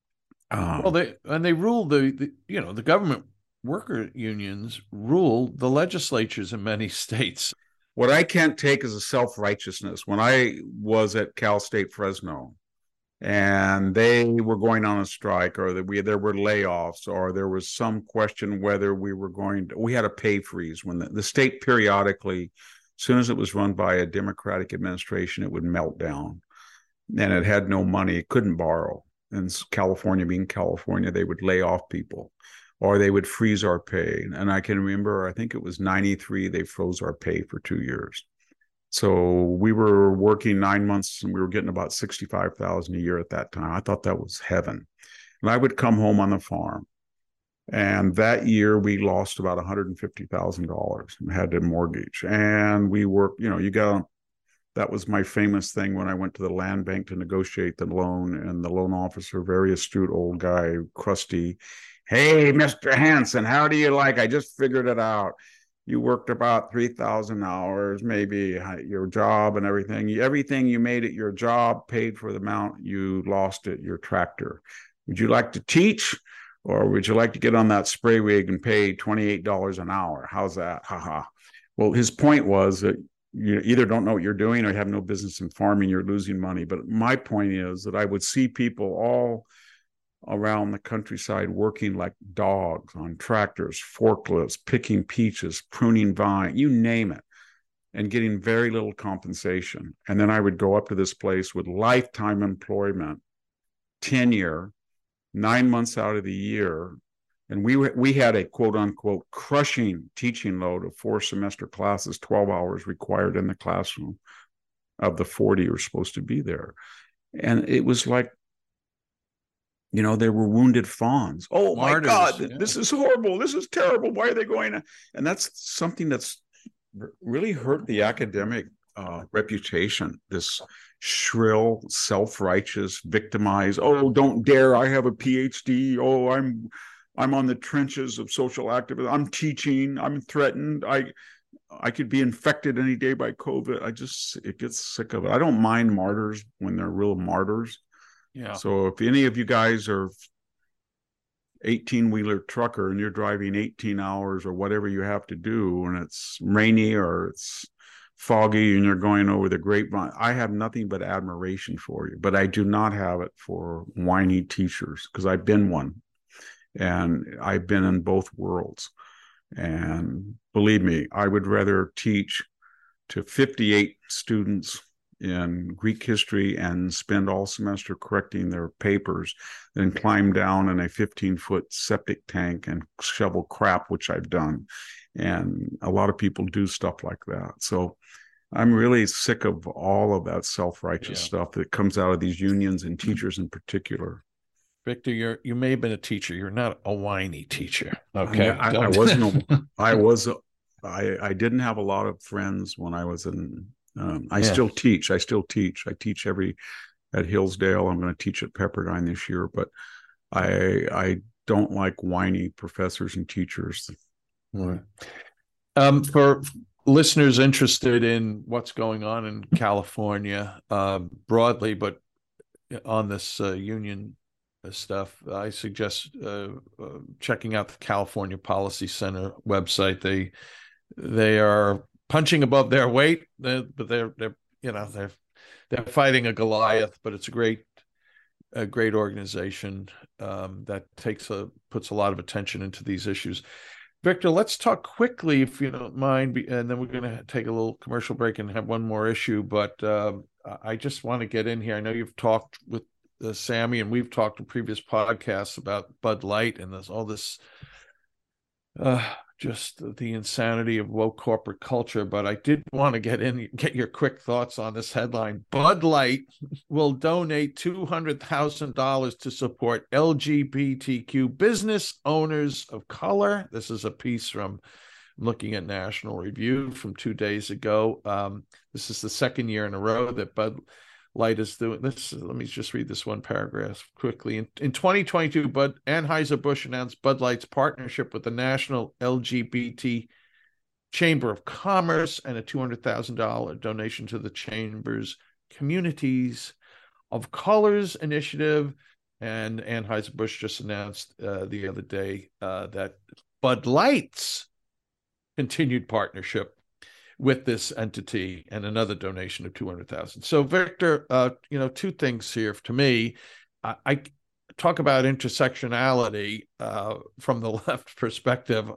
Speaker 2: they rule the government. Worker unions rule the legislatures in many states.
Speaker 3: What I can't take is a self-righteousness. When I was at Cal State Fresno and they were going on a strike, or there were layoffs, or there was some question whether we had a pay freeze when the state periodically, as soon as it was run by a Democratic administration, it would melt down, and it had no money. It couldn't borrow. And California being California, they would lay off people, or they would freeze our pay. And I can remember, I think it was 93, they froze our pay for 2 years. So we were working 9 months and we were getting about $65,000 a year at that time. I thought that was heaven. And I would come home on the farm. And that year we lost about $150,000 and had to mortgage. And we worked, that was my famous thing when I went to the land bank to negotiate the loan, and the loan officer, very astute old guy, crusty, "Hey, Mr. Hanson, how do you like? I just figured it out. You worked about 3,000 hours, maybe your job and everything. Everything you made at your job paid for the amount you lost at your tractor. Would you like to teach, or would you like to get on that spray rig and pay $28 an hour? How's that? Haha." Well, his point was that you either don't know what you're doing or you have no business in farming, you're losing money. But my point is that I would see people all around the countryside working like dogs on tractors, forklifts, picking peaches, pruning vine, you name it, and getting very little compensation. And then I would go up to this place with lifetime employment, tenure, 9 months out of the year. And we had a quote unquote crushing teaching load of 4 semester classes, 12 hours required in the classroom of the 40 who were supposed to be there. And it was like, there were wounded fawns. Oh, martyrs, my God, yeah. This is horrible. This is terrible. Why are they going to? And that's something that's really hurt the academic reputation, this shrill, self-righteous, victimized, "Oh, don't dare, I have a PhD. Oh, I'm on the trenches of social activism. I'm teaching. I'm threatened." I could be infected any day by COVID. It gets sick of it. I don't mind martyrs when they're real martyrs.
Speaker 2: Yeah.
Speaker 3: So if any of you guys are 18-wheeler trucker and you're driving 18 hours or whatever you have to do, and it's rainy or it's foggy and you're going over the grapevine, I have nothing but admiration for you. But I do not have it for whiny teachers, because I've been one, and I've been in both worlds. And believe me, I would rather teach to 58 students in Greek history and spend all semester correcting their papers than climb down in a 15-foot septic tank and shovel crap, which I've done. And a lot of people do stuff like that. So I'm really sick of all of that self-righteous stuff that comes out of these unions and teachers in particular.
Speaker 2: Victor, you may have been a teacher. You're not a whiny teacher. Okay.
Speaker 3: I wasn't. I didn't have a lot of friends when I was in. I still teach. I teach at Hillsdale. I'm going to teach at Pepperdine this year, but I don't like whiny professors and teachers.
Speaker 2: Right. For listeners interested in what's going on in California broadly, but on this union stuff, I suggest checking out the California Policy Center website. They are punching above their weight, but they're fighting a Goliath. But it's a great organization that puts a lot of attention into these issues. Victor, let's talk quickly, if you don't mind, and then we're going to take a little commercial break and have one more issue. But I just want to get in here. I know you've talked with Sammy, and we've talked in previous podcasts about Bud Light and all this, just the insanity of woke corporate culture. But I did want to get your quick thoughts on this headline. Bud Light will donate $200,000 to support LGBTQ business owners of color. This is a piece from looking at National Review from 2 days ago. This is the second year in a row that Bud Light is doing this. Let me just read this one paragraph quickly. In 2022, Anheuser-Busch announced Bud Light's partnership with the National LGBT Chamber of Commerce and a $200,000 donation to the Chamber's Communities of Colors initiative. And Anheuser-Busch just announced the other day that Bud Light's continued partnership with this entity and another donation of $200,000. So, Victor, two things here to me. I talk about intersectionality from the left perspective,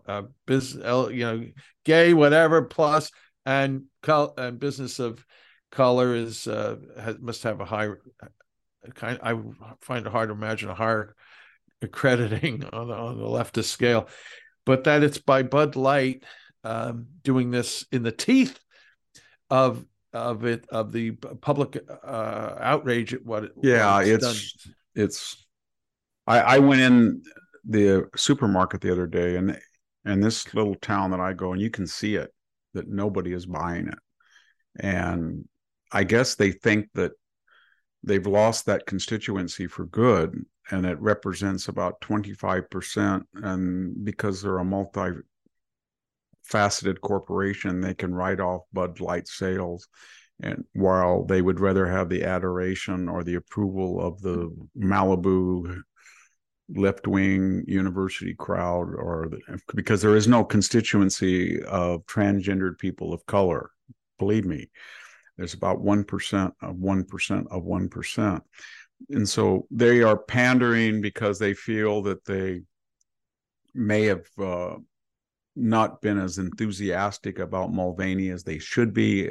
Speaker 2: gay, whatever, plus, and business of color must have a high kind. I find it hard to imagine a higher accrediting on the leftist scale, but that it's by Bud Light doing this in the teeth of the public outrage at what it's done. I went in the supermarket the other day, and this little town that I go, and you can see it, that nobody is buying it. And I guess they think that they've lost that constituency for good, and it represents about 25%. And because they're a multi-faceted corporation, they can write off Bud Light sales, and while they would rather have the adoration or the approval of the Malibu left-wing university crowd, because there is no constituency of transgendered people of color. Believe me, there's about 1% of 1% of 1%. And so they are pandering because they feel that they may have not been as enthusiastic about Mulvaney as they should be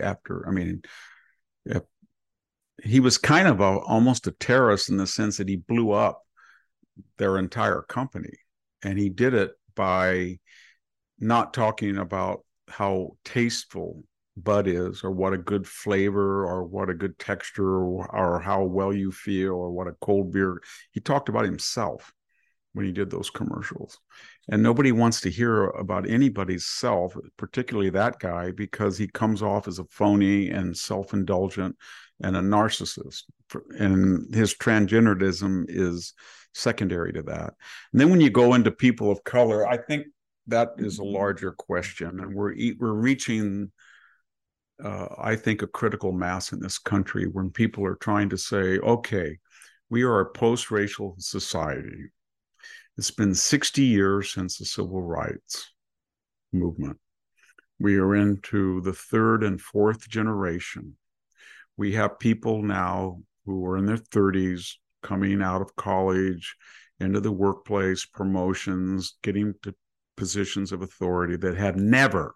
Speaker 2: he was kind of almost a terrorist in the sense that he blew up their entire company. And he did it by not talking about how tasteful Bud is, or what a good flavor, or what a good texture, or how well you feel, or what a cold beer. He talked about himself when he did those commercials. And nobody wants to hear about anybody's self, particularly that guy, because he comes off as a phony and self-indulgent and a narcissist. And his transgenderism is secondary to that. And then when you go into people of color, I think
Speaker 3: that is a larger question, and we're reaching, I think, a critical mass in this country when people are trying to say, okay, we are a post-racial society. It's been 60 years since the civil rights movement. We are into the third and fourth generation. We have people now who are in their 30s coming out of college into the workplace, promotions, getting to positions of authority that have never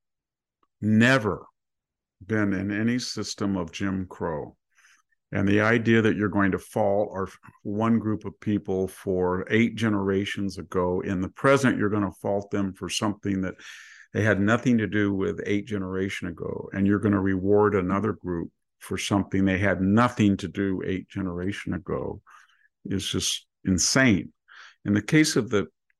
Speaker 3: been in any system of Jim Crow. And the idea that you're going to fault or one group of people for 8 generations ago, in the present, you're going to fault them for something that they had nothing to do with 8 generations ago. And you're going to reward another group for something they had nothing to do 8 generations ago is just insane. In the case of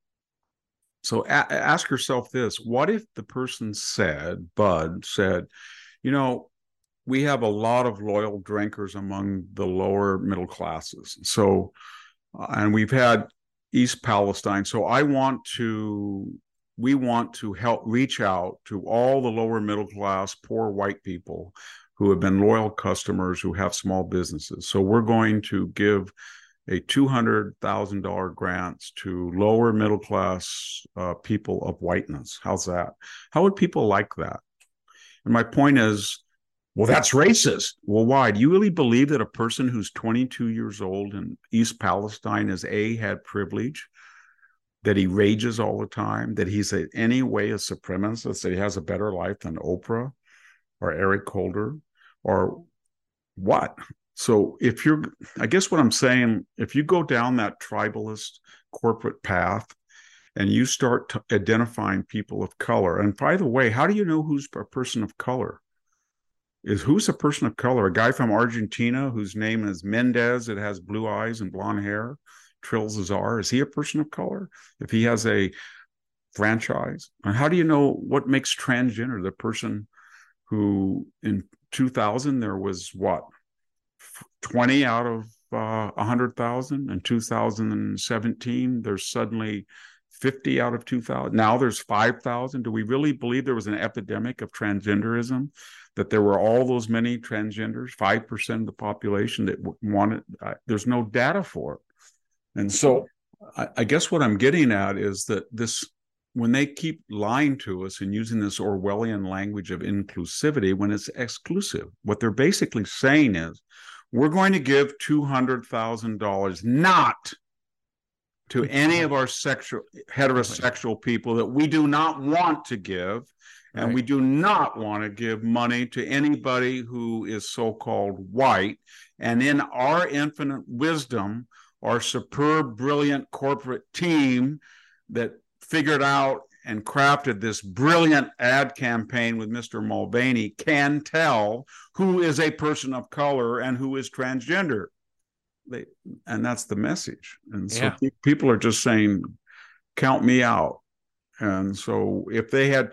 Speaker 3: ask yourself this: what if the person Bud said, we have a lot of loyal drinkers among the lower middle classes. So, and we've had East Palestine. So we want to help reach out to all the lower middle class, poor white people who have been loyal customers who have small businesses. So we're going to give a $200,000 grants to lower middle class people of whiteness. How's that? How would people like that? And my point is, well, that's racist. Well, why? Do you really believe that a person who's 22 years old in East Palestine had privilege, that he rages all the time, that he's in any way a supremacist, that he has a better life than Oprah or Eric Holder or what? So I guess what I'm saying, if you go down that tribalist corporate path and you start identifying people of color, and by the way, how do you know who's a person of color? Who's a person of color? A guy from Argentina whose name is Mendez, that has blue eyes and blonde hair, trills his R. Is he a person of color if he has a franchise? And how do you know what makes transgender? The person who in 2000 there was 20 out of 100,000. In 2017 there's suddenly 50 out of 2,000. Now there's 5,000. Do we really believe there was an epidemic of transgenderism, that there were all those many transgenders, 5% of the population that wanted? There's no data for it. And so I guess what I'm getting at is that when they keep lying to us and using this Orwellian language of inclusivity, when it's exclusive, what they're basically saying is, we're going to give $200,000 not to any of our heterosexual people that we do not want to give. And we do not want to give money to anybody who is so-called white. And in our infinite wisdom, our superb, brilliant corporate team that figured out and crafted this brilliant ad campaign with Mr. Mulvaney can tell who is a person of color and who is transgender. And that's the message. And so people are just saying, count me out. And so if they had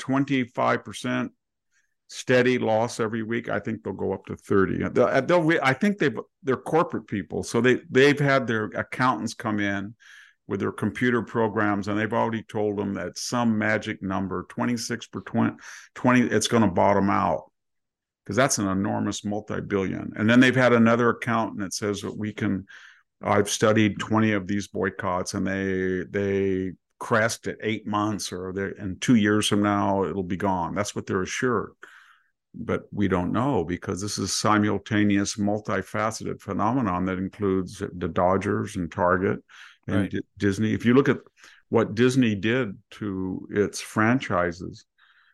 Speaker 3: 25% steady loss every week, I think they'll go up to 30. I think they're corporate people. So they've had their accountants come in with their computer programs, and they've already told them that some magic number, 26 per 20, it's going to bottom out, because that's an enormous multi-billion. And then they've had another accountant that says that I've studied 20 of these boycotts, and they crest at 8 months, or in 2 years from now, it'll be gone. That's what they're assured. But we don't know, because this is simultaneous, multifaceted phenomenon that includes the Dodgers and Target and Disney. If you look at what Disney did to its franchises,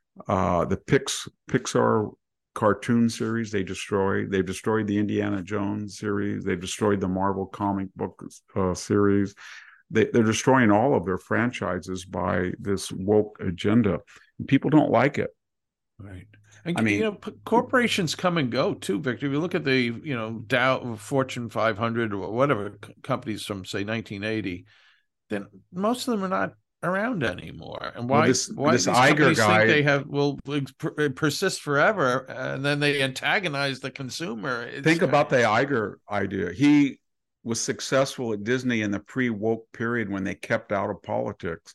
Speaker 3: the Pixar cartoon series, they've destroyed the Indiana Jones series, they've destroyed the Marvel comic book series. They're destroying all of their franchises by this woke agenda. And people don't like it.
Speaker 2: Right. And corporations come and go too, Victor. If you look at the Dow, Fortune 500 or whatever companies from say 1980, then most of them are not around anymore. And why
Speaker 3: this
Speaker 2: these companies think they will persist forever, and then they antagonize the consumer?
Speaker 3: Think about the Iger idea. He was successful at Disney in the pre-woke period when they kept out of politics.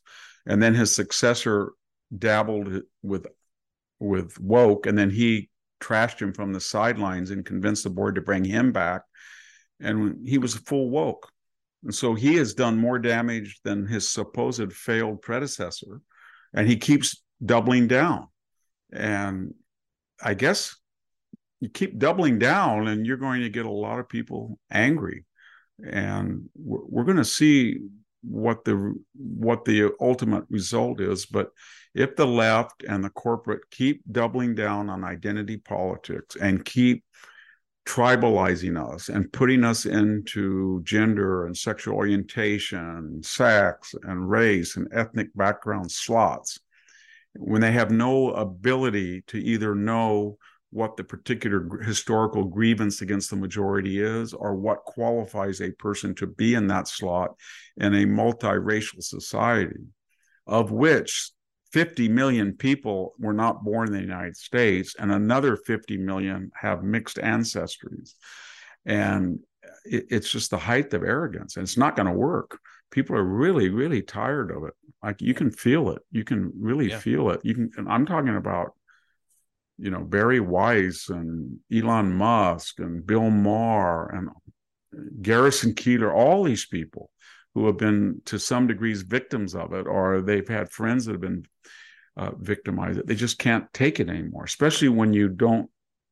Speaker 3: And then his successor dabbled with woke, and then he trashed him from the sidelines and convinced the board to bring him back. And he was full woke. And so he has done more damage than his supposed failed predecessor. And he keeps doubling down. And I guess you keep doubling down and you're going to get a lot of people angry. And we're going to see what the ultimate result is. But if the left and the corporate keep doubling down on identity politics and keep tribalizing us and putting us into gender and sexual orientation, sex and race and ethnic background slots, when they have no ability to either know what the particular historical grievance against the majority is or what qualifies a person to be in that slot in a multiracial society, of which 50 million people were not born in the United States, and another 50 million have mixed ancestries. And it's just the height of arrogance, and it's not going to work. People are really, really tired of it. Like, you can feel it. You can really feel it. And I'm talking about, Barry Weiss and Elon Musk and Bill Maher and Garrison Keillor, all these people who have been to some degrees victims of it, or they've had friends that have been victimized. They just can't take it anymore, especially when you don't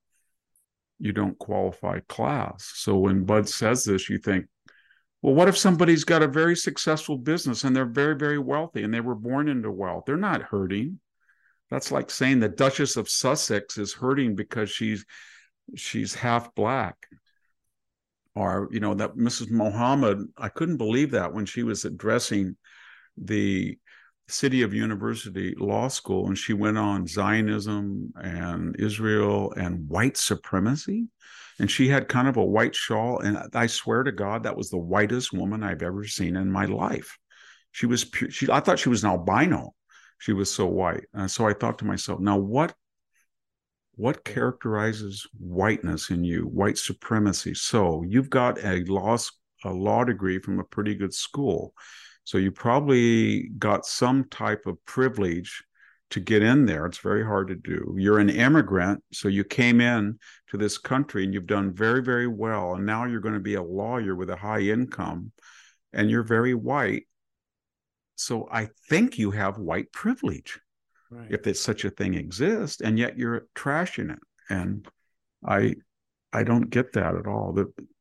Speaker 3: qualify class. So when Bud says this, you think, well, what if somebody's got a very successful business and they're very, very wealthy and they were born into wealth? They're not hurting. That's like saying the Duchess of Sussex is hurting because she's half black. Or, that Mrs. Mohammed, I couldn't believe that when she was addressing the City of University Law School, and she went on Zionism and Israel and white supremacy. And she had kind of a white shawl. And I swear to God, that was the whitest woman I've ever seen in my life. She was pure. I thought she was an albino. She was so white. And so I thought to myself, now what characterizes whiteness in you, white supremacy? So you've got a law degree from a pretty good school. So you probably got some type of privilege to get in there. It's very hard to do. You're an immigrant, so you came in to this country and you've done very, very well. And now you're going to be a lawyer with a high income, and you're very white. So I think you have white privilege, right, if it's such a thing exists, and yet you're trashing it. And I don't get that at all.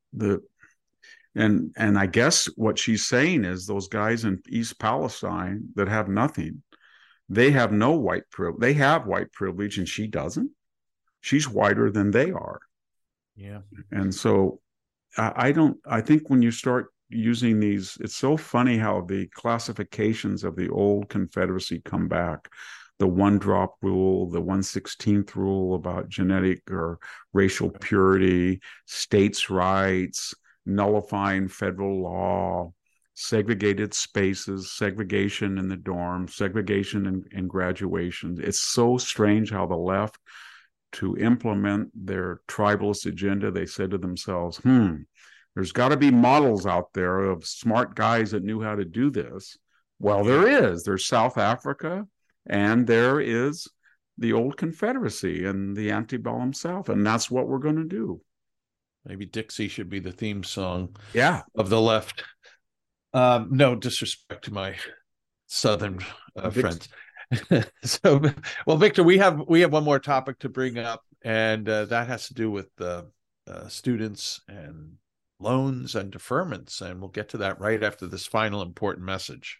Speaker 3: And I guess what she's saying is those guys in East Palestine that have nothing, they have no white privilege. They have white privilege, and she doesn't. She's whiter than they are.
Speaker 2: Yeah.
Speaker 3: And so I think when you start using these, it's so funny how the classifications of the old Confederacy come back. The one-drop rule, the 1/16th rule about genetic or racial purity, states' rights, nullifying federal law, segregated spaces, segregation in the dorm, segregation in graduation. It's so strange how the left, to implement their tribalist agenda, they said to themselves, there's got to be models out there of smart guys that knew how to do this. Well, there is. There's South Africa, and there is the old Confederacy and the antebellum South, and that's what we're going to do.
Speaker 2: Maybe Dixie should be the theme song
Speaker 3: of
Speaker 2: the left. No disrespect to my Southern friends. So, well, Victor, we have one more topic to bring up, and that has to do with students and loans and deferments, and we'll get to that right after this final important message.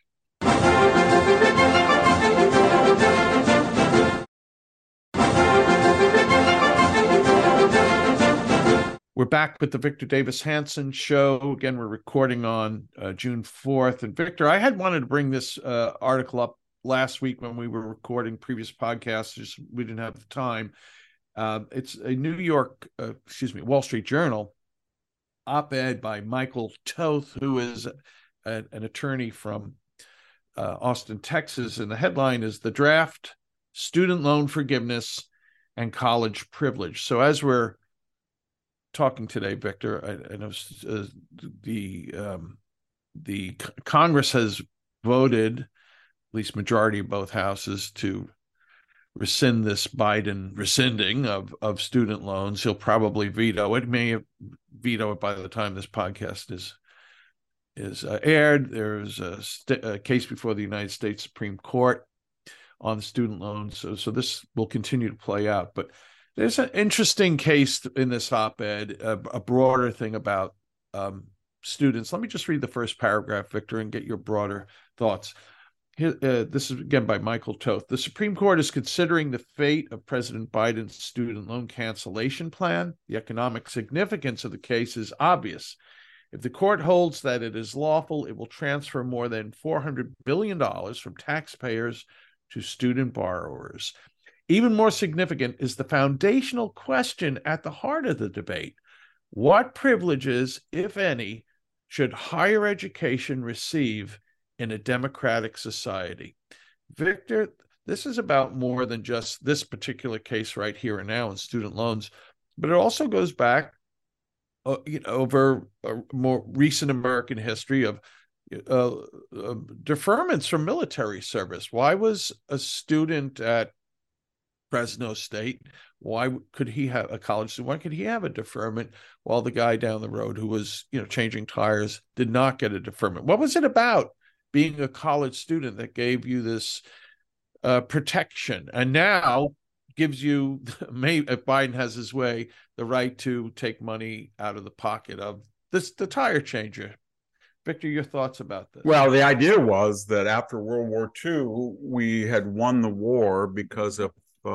Speaker 2: We're back with the Victor Davis Hanson Show. Again, we're recording on June 4th. And Victor, I had wanted to bring this article up last week when we were recording previous podcasts. Just we didn't have the time. It's a Wall Street Journal op-ed by Michael Toth, who is an attorney from Austin, Texas. And the headline is "The Draft, Student Loan Forgiveness, and College Privilege." So as we're talking today, Victor, I know the Congress has voted least majority of both houses to rescind this Biden rescinding of student loans. He'll probably veto it. May veto it by the time this podcast is aired. There's a case before the United States Supreme Court on student loans. So this will continue to play out. But there's an interesting case in this op-ed, a broader thing about students. Let me just read the first paragraph, Victor, and get your broader thoughts. This is again by Michael Toth. The Supreme Court is considering the fate of President Biden's student loan cancellation plan. The economic significance of the case is obvious. If the court holds that it is lawful, it will transfer more than $400 billion from taxpayers to student borrowers. Even more significant is the foundational question at the heart of the debate. What privileges, if any, should higher education receive in a democratic society? Victor, this is about more than just this particular case right here and now in student loans, but it also goes back over a more recent American history of deferments from military service. Why was a student at Fresno State, why could he have a college student? Why could he have a deferment while the guy down the road who was, changing tires did not get a deferment? What was it about being a college student that gave you this protection, and now gives you, if Biden has his way, the right to take money out of the pocket of the tire changer? Victor, your thoughts about this?
Speaker 3: Well, the idea was that after World War II, we had won the war because of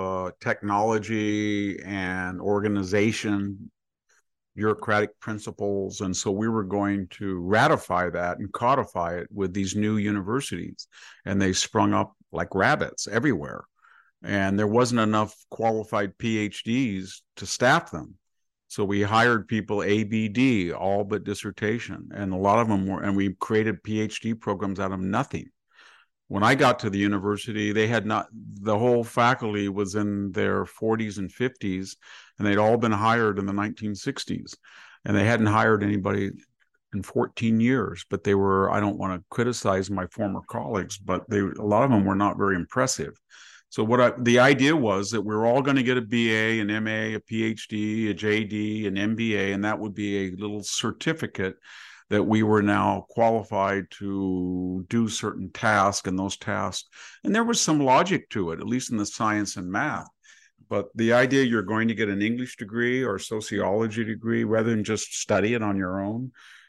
Speaker 3: technology and organization, bureaucratic principles. And so we were going to ratify that and codify it with these new universities. And they sprung up like rabbits everywhere. And there wasn't enough qualified PhDs to staff them. So we hired people ABD, all but dissertation. And a lot of them were, and we created PhD programs out of nothing. When I got to the university, they had not, the whole faculty was in their 40s and 50s, and they'd all been hired in the 1960s. And they hadn't hired anybody in 14 years, but they were, I don't want to criticize my former colleagues, but a lot of them were not very impressive. So the idea was that we were all going to get a BA, an MA, a PhD, a JD, an MBA, and that would be a little certificate that we were now qualified to do certain tasks, and those tasks. And there was some logic to it, at least in the science and math. But the idea you're going to get an English degree or a sociology degree rather than just study it on your own,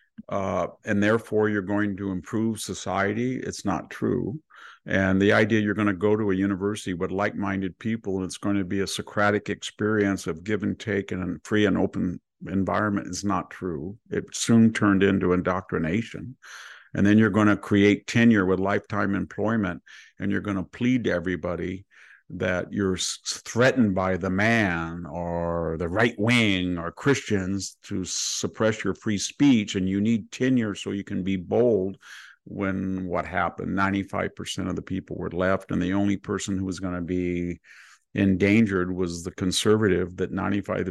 Speaker 3: and therefore you're going to improve society, it's not true. And the idea you're going to go to a university with like-minded people and it's going to be a Socratic experience of give and take and a free and open environment is not true. It soon turned into indoctrination. And then you're going to create tenure with lifetime employment, and you're going to plead to everybody that you're threatened by the man or the right wing or Christians to suppress your free speech, and you need tenure so you can be bold. When what happened, 95% of the people were left, and the only person who was going to be endangered was the conservative that 95%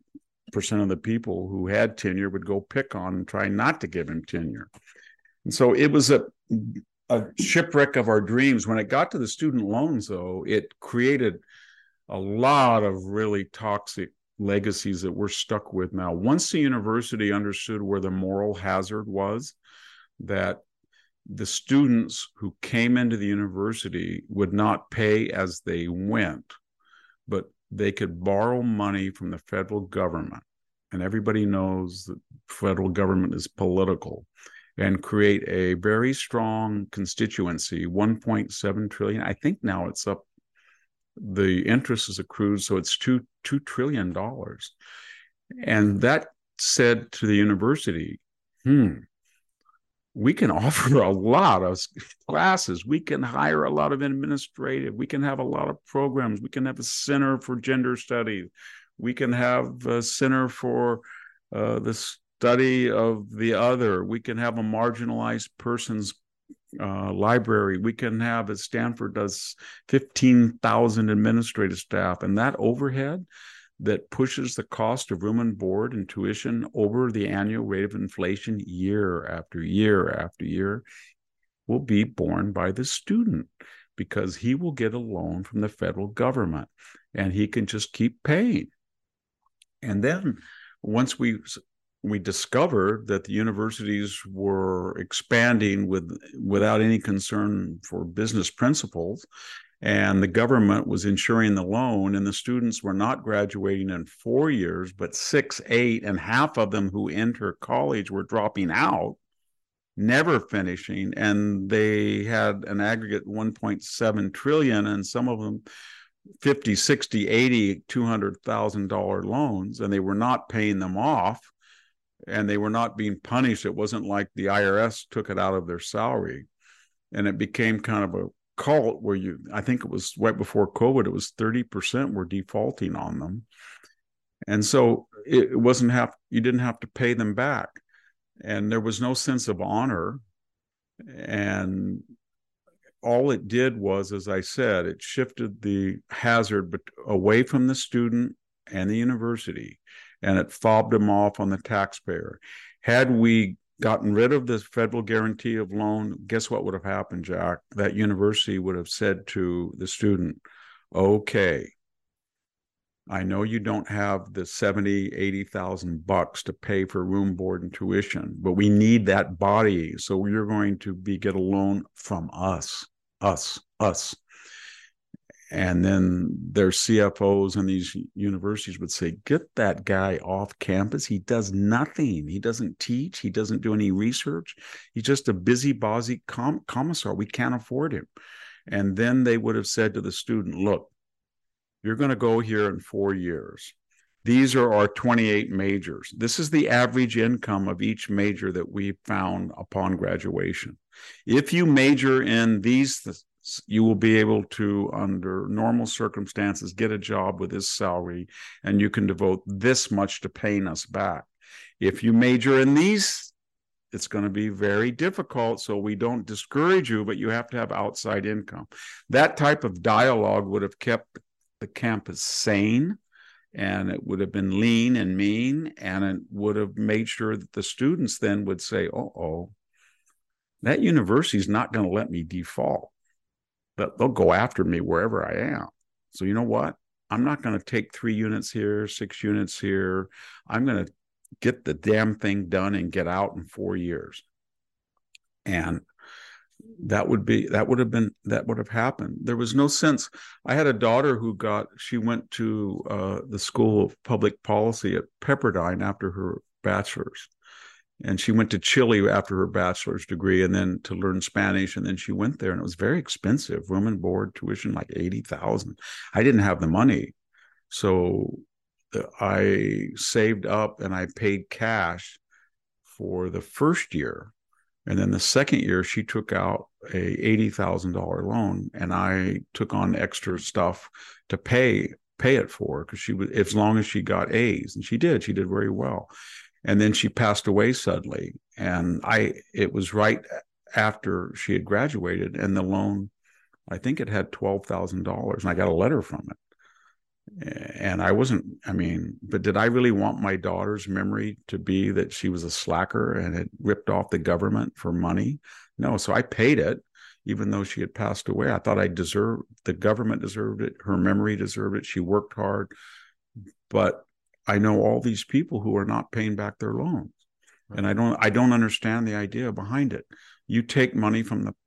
Speaker 3: of the people who had tenure would go pick on and try not to give him tenure. And so it was a shipwreck of our dreams. When it got to the student loans, though, it created a lot of really toxic legacies that we're stuck with now. Once the university understood where the moral hazard was, that the students who came into the university would not pay as they went, but they could borrow money from the federal government. And everybody knows that the federal government is political, and create a very strong constituency, 1.7 trillion. I think now it's up, the interest is accrued, so it's $2 trillion. And that said to the university, we can offer a lot of classes. We can hire a lot of administrative. We can have a lot of programs. We can have a center for gender studies. We can have a center for the study of the other. We can have a marginalized person's library. We can have, as Stanford does, 15,000 administrative staff. And that overhead that pushes the cost of room and board and tuition over the annual rate of inflation year after year after year will be borne by the student, because he will get a loan from the federal government and he can just keep paying. And then once we discovered that the universities were expanding without any concern for business principles, and the government was insuring the loan, and the students were not graduating in 4 years, but 6, 8, and half of them who enter college were dropping out, never finishing, and they had an aggregate 1.7 trillion, and some of them 50, 60, 80, $200,000 loans, and they were not paying them off, and they were not being punished. It wasn't like the IRS took it out of their salary. And it became kind of a cult where I think it was right before COVID, it was 30% were defaulting on them. And so it wasn't you didn't have to pay them back. And there was no sense of honor. And all it did was, as I said, it shifted the hazard away from the student and the university, and it fobbed them off on the taxpayer. Had we gotten rid of the federal guarantee of loan, guess what would have happened, Jack? That university would have said to the student, okay, I know you don't have the $70,000, $80,000 to pay for room, board, and tuition, but we need that body. So you're going to get a loan from us. And then their CFOs and these universities would say, get that guy off campus. He does nothing. He doesn't teach. He doesn't do any research. He's just a busybody commissar. We can't afford him. And then they would have said to the student, look, you're going to go here in 4 years. These are our 28 majors. This is the average income of each major that we found upon graduation. If you major in these, you will be able to, under normal circumstances, get a job with this salary, and you can devote this much to paying us back. If you major in these, it's going to be very difficult, so we don't discourage you, but you have to have outside income. That type of dialogue would have kept the campus sane, and it would have been lean and mean, and it would have made sure that the students then would say, oh, that university is not going to let me default. They'll go after me wherever I am. So you know what? I'm not going to take 3 units here, 6 units here. I'm going to get the damn thing done and get out in 4 years. And that would have happened. There was no sense. I had a daughter she went to the School of Public Policy at Pepperdine after her bachelor's. And she went to Chile after her bachelor's degree, and then to learn Spanish. And then she went there, and it was very expensive. Room and board, tuition, like $80,000. I didn't have the money. So I saved up and I paid cash for the first year. And then the second year, she took out a $80,000 loan, and I took on extra stuff to pay it for, because she was, as long as she got A's, and she did very well. And then she passed away suddenly, and it was right after she had graduated, and the loan, I think it had $12,000, and I got a letter from it. And but did I really want my daughter's memory to be that she was a slacker and had ripped off the government for money? No, so I paid it, even though she had passed away. I thought the government deserved it, her memory deserved it. She worked hard, but I know all these people who are not paying back their loans. Right. And I don't understand the idea behind it. You take money from the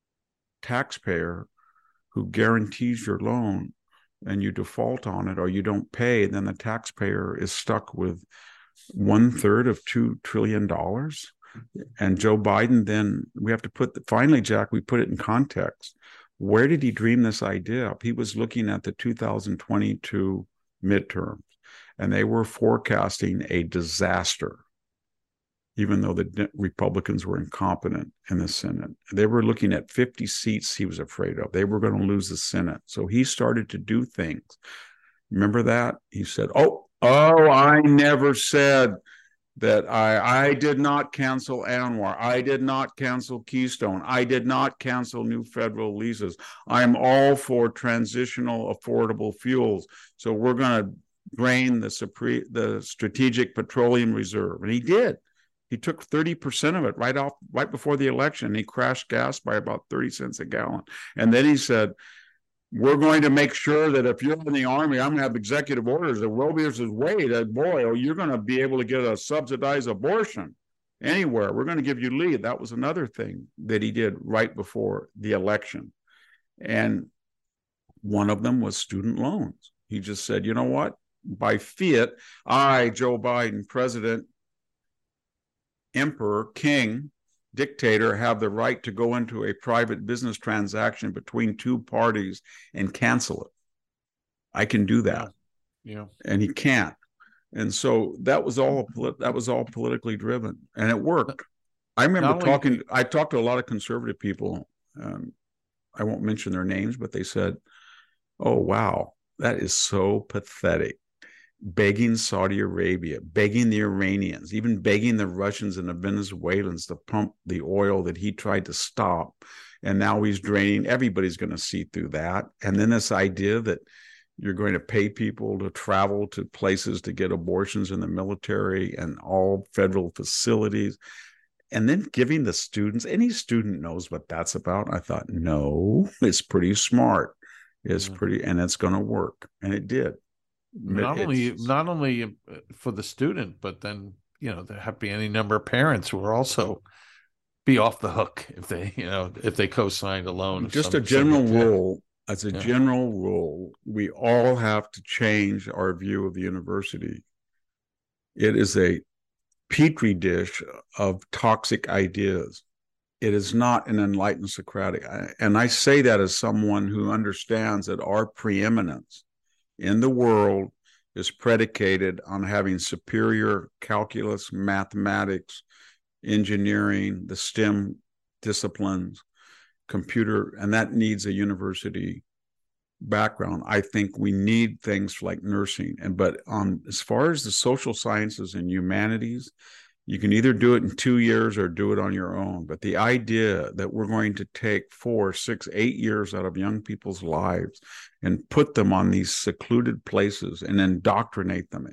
Speaker 3: taxpayer who guarantees your loan, and you default on it, or you don't pay, then the taxpayer is stuck with 1/3 of $2 trillion. And Joe Biden, then we have to finally, Jack, we put it in context. Where did he dream this idea up? He was looking at the 2022 midterms, and they were forecasting a disaster, even though the Republicans were incompetent in the Senate. They were looking at 50 seats he was afraid of. They were going to lose the Senate. So he started to do things. Remember that? He said, oh, I never said that I did not cancel ANWR. I did not cancel Keystone. I did not cancel new federal leases. I'm all for transitional affordable fuels. So we're going to drain the Strategic Petroleum Reserve. And he did. He took 30% of it right before the election. He crashed gas by about 30 cents a gallon. And then he said, we're going to make sure that if you're in the Army, I'm going to have executive orders that Roe v. Wade, that boy, you're going to be able to get a subsidized abortion anywhere. We're going to give you leave. That was another thing that he did right before the election. And one of them was student loans. He just said, you know what? By fiat, I, Joe Biden, president, emperor, king, dictator, have the right to go into a private business transaction between two parties and cancel it. I can do that.
Speaker 2: Yeah.
Speaker 3: And he can't. And so that was all politically driven, and it worked. I remember I talked to a lot of conservative people. I won't mention their names, but they said, oh, wow, that is so pathetic. Begging Saudi Arabia, begging the Iranians, even begging the Russians and the Venezuelans to pump the oil that he tried to stop. And now he's draining. Everybody's going to see through that. And then this idea that you're going to pay people to travel to places to get abortions in the military and all federal facilities. And then giving the students, any student knows what that's about. I thought, no, it's pretty smart. It's pretty, and it's going to work. And it did.
Speaker 2: Not only for the student, but then, there have to be any number of parents who are also be off the hook if they co-signed a loan.
Speaker 3: Just a general rule. As a general rule, we all have to change our view of the university. It is a petri dish of toxic ideas. It is not an enlightened Socratic. And I say that as someone who understands that our preeminence in the world is predicated on having superior calculus, mathematics, engineering, the STEM disciplines, computer, and that needs a university background. I think we need things like nursing. But as far as the social sciences and humanities, you can either do it in 2 years or do it on your own. But the idea that we're going to take 4, 6, 8 years out of young people's lives and put them on these secluded places and indoctrinate them,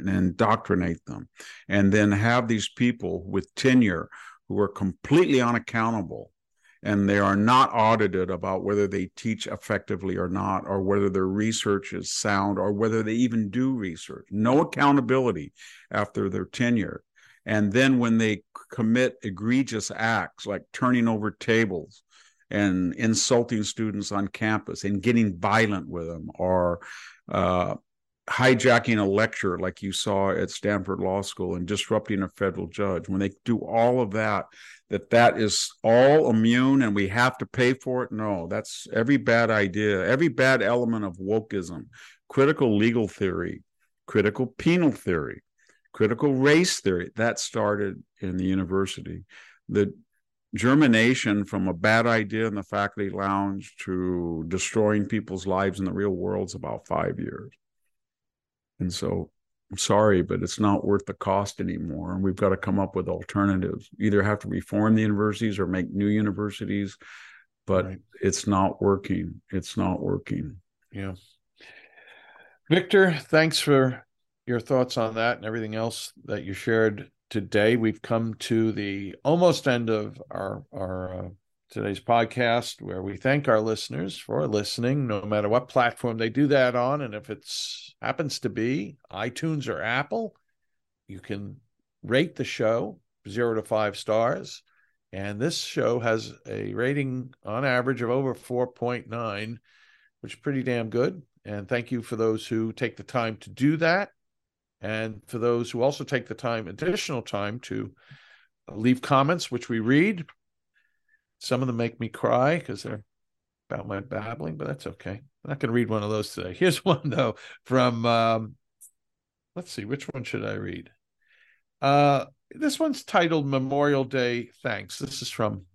Speaker 3: and then have these people with tenure who are completely unaccountable, and they are not audited about whether they teach effectively or not, or whether their research is sound, or whether they even do research. No accountability after their tenure. And then when they commit egregious acts like turning over tables and insulting students on campus and getting violent with them, or hijacking a lecture like you saw at Stanford Law School and disrupting a federal judge, when they do all of that, that is all immune and we have to pay for it? No, that's every bad idea, every bad element of wokeism, critical legal theory, critical penal theory, critical race theory, that started in the university. The germination from a bad idea in the faculty lounge to destroying people's lives in the real world is about 5 years. And so I'm sorry, but it's not worth the cost anymore. And we've got to come up with alternatives. Either have to reform the universities or make new universities, but It's not working. It's not working.
Speaker 2: Yeah. Victor, thanks for your thoughts on that and everything else that you shared today. We've come to the almost end of our today's podcast, where we thank our listeners for listening, no matter what platform they do that on. And if it's happens to be iTunes or Apple, you can rate the show 0 to 5 stars. And this show has a rating on average of over 4.9, which is pretty damn good. And thank you for those who take the time to do that. And for those who also take the additional time to leave comments, which we read. Some of them make me cry because they're about my babbling, but that's okay. I'm not going to read one of those today. Here's one, though, from, let's see, which one should I read? This one's titled Memorial Day Thanks. This is from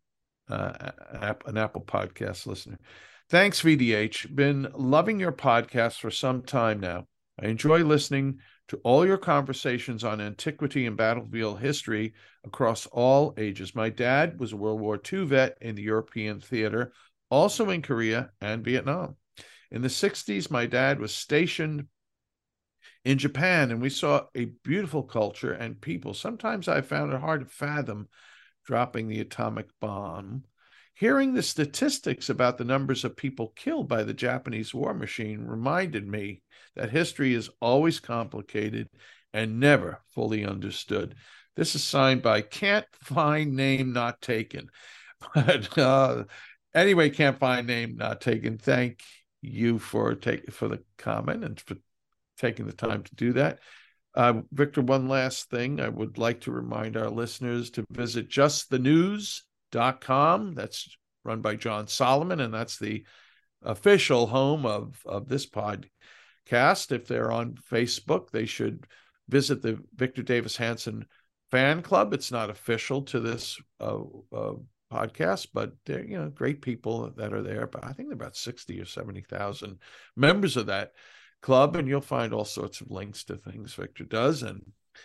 Speaker 2: an Apple Podcast listener. Thanks, VDH. Been loving your podcast for some time now. I enjoy listening to all your conversations on antiquity and battlefield history across all ages. My dad was a World War II vet in the European theater, also in Korea and Vietnam. In the 60s, my dad was stationed in Japan, and we saw a beautiful culture and people. Sometimes I found it hard to fathom dropping the atomic bomb. Hearing the statistics about the numbers of people killed by the Japanese war machine reminded me that history is always complicated and never fully understood. This is signed by Can't Find Name Not Taken. But anyway, Can't Find Name Not Taken, thank you for the comment and for taking the time to do that. Victor, one last thing. I would like to remind our listeners to visit justthenews.com. That's run by John Solomon, and that's the official home of this podcast. If they're on Facebook, they should visit the Victor Davis Hanson fan club. It's not official to this podcast, but they're great people that are there. But I think there are about 60 or 70,000 members of that club, and you'll find all sorts of links to things Victor does. And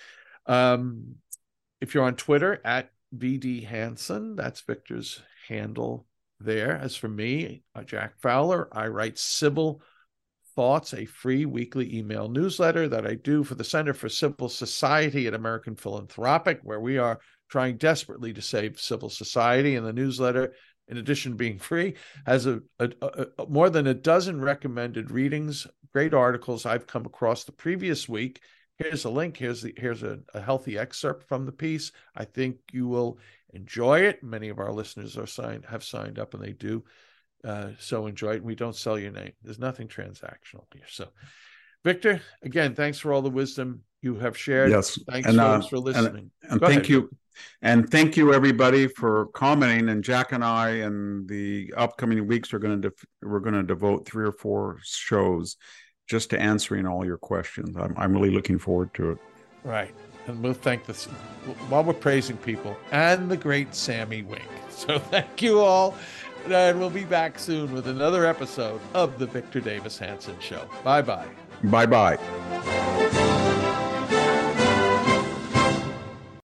Speaker 2: if you're on Twitter at VD Hanson, that's Victor's handle there. As for me, Jack Fowler, I write Civil Thoughts, a free weekly email newsletter that I do for the Center for Civil Society at American Philanthropic, where we are trying desperately to save civil society. And the newsletter, in addition to being free, has more than a dozen recommended readings, great articles I've come across the previous week. Here's a link. Here's a healthy excerpt from the piece. I think you will enjoy it. Many of our listeners have signed up, and they do. So enjoy it. We don't sell your name. There's nothing transactional here. So, Victor, again, thanks for all the wisdom you have shared.
Speaker 3: Yes.
Speaker 2: Thanks, folks, for listening.
Speaker 3: And thank you. And thank you, everybody, for commenting. And Jack and I, in the upcoming weeks, we're going to devote 3 or 4 shows just to answering all your questions. I'm really looking forward to it.
Speaker 2: Right. And we'll thank this while we're praising people and the great Sammy Wink. So thank you all. And we'll be back soon with another episode of the Victor Davis Hanson Show. Bye-bye.
Speaker 3: Bye-bye.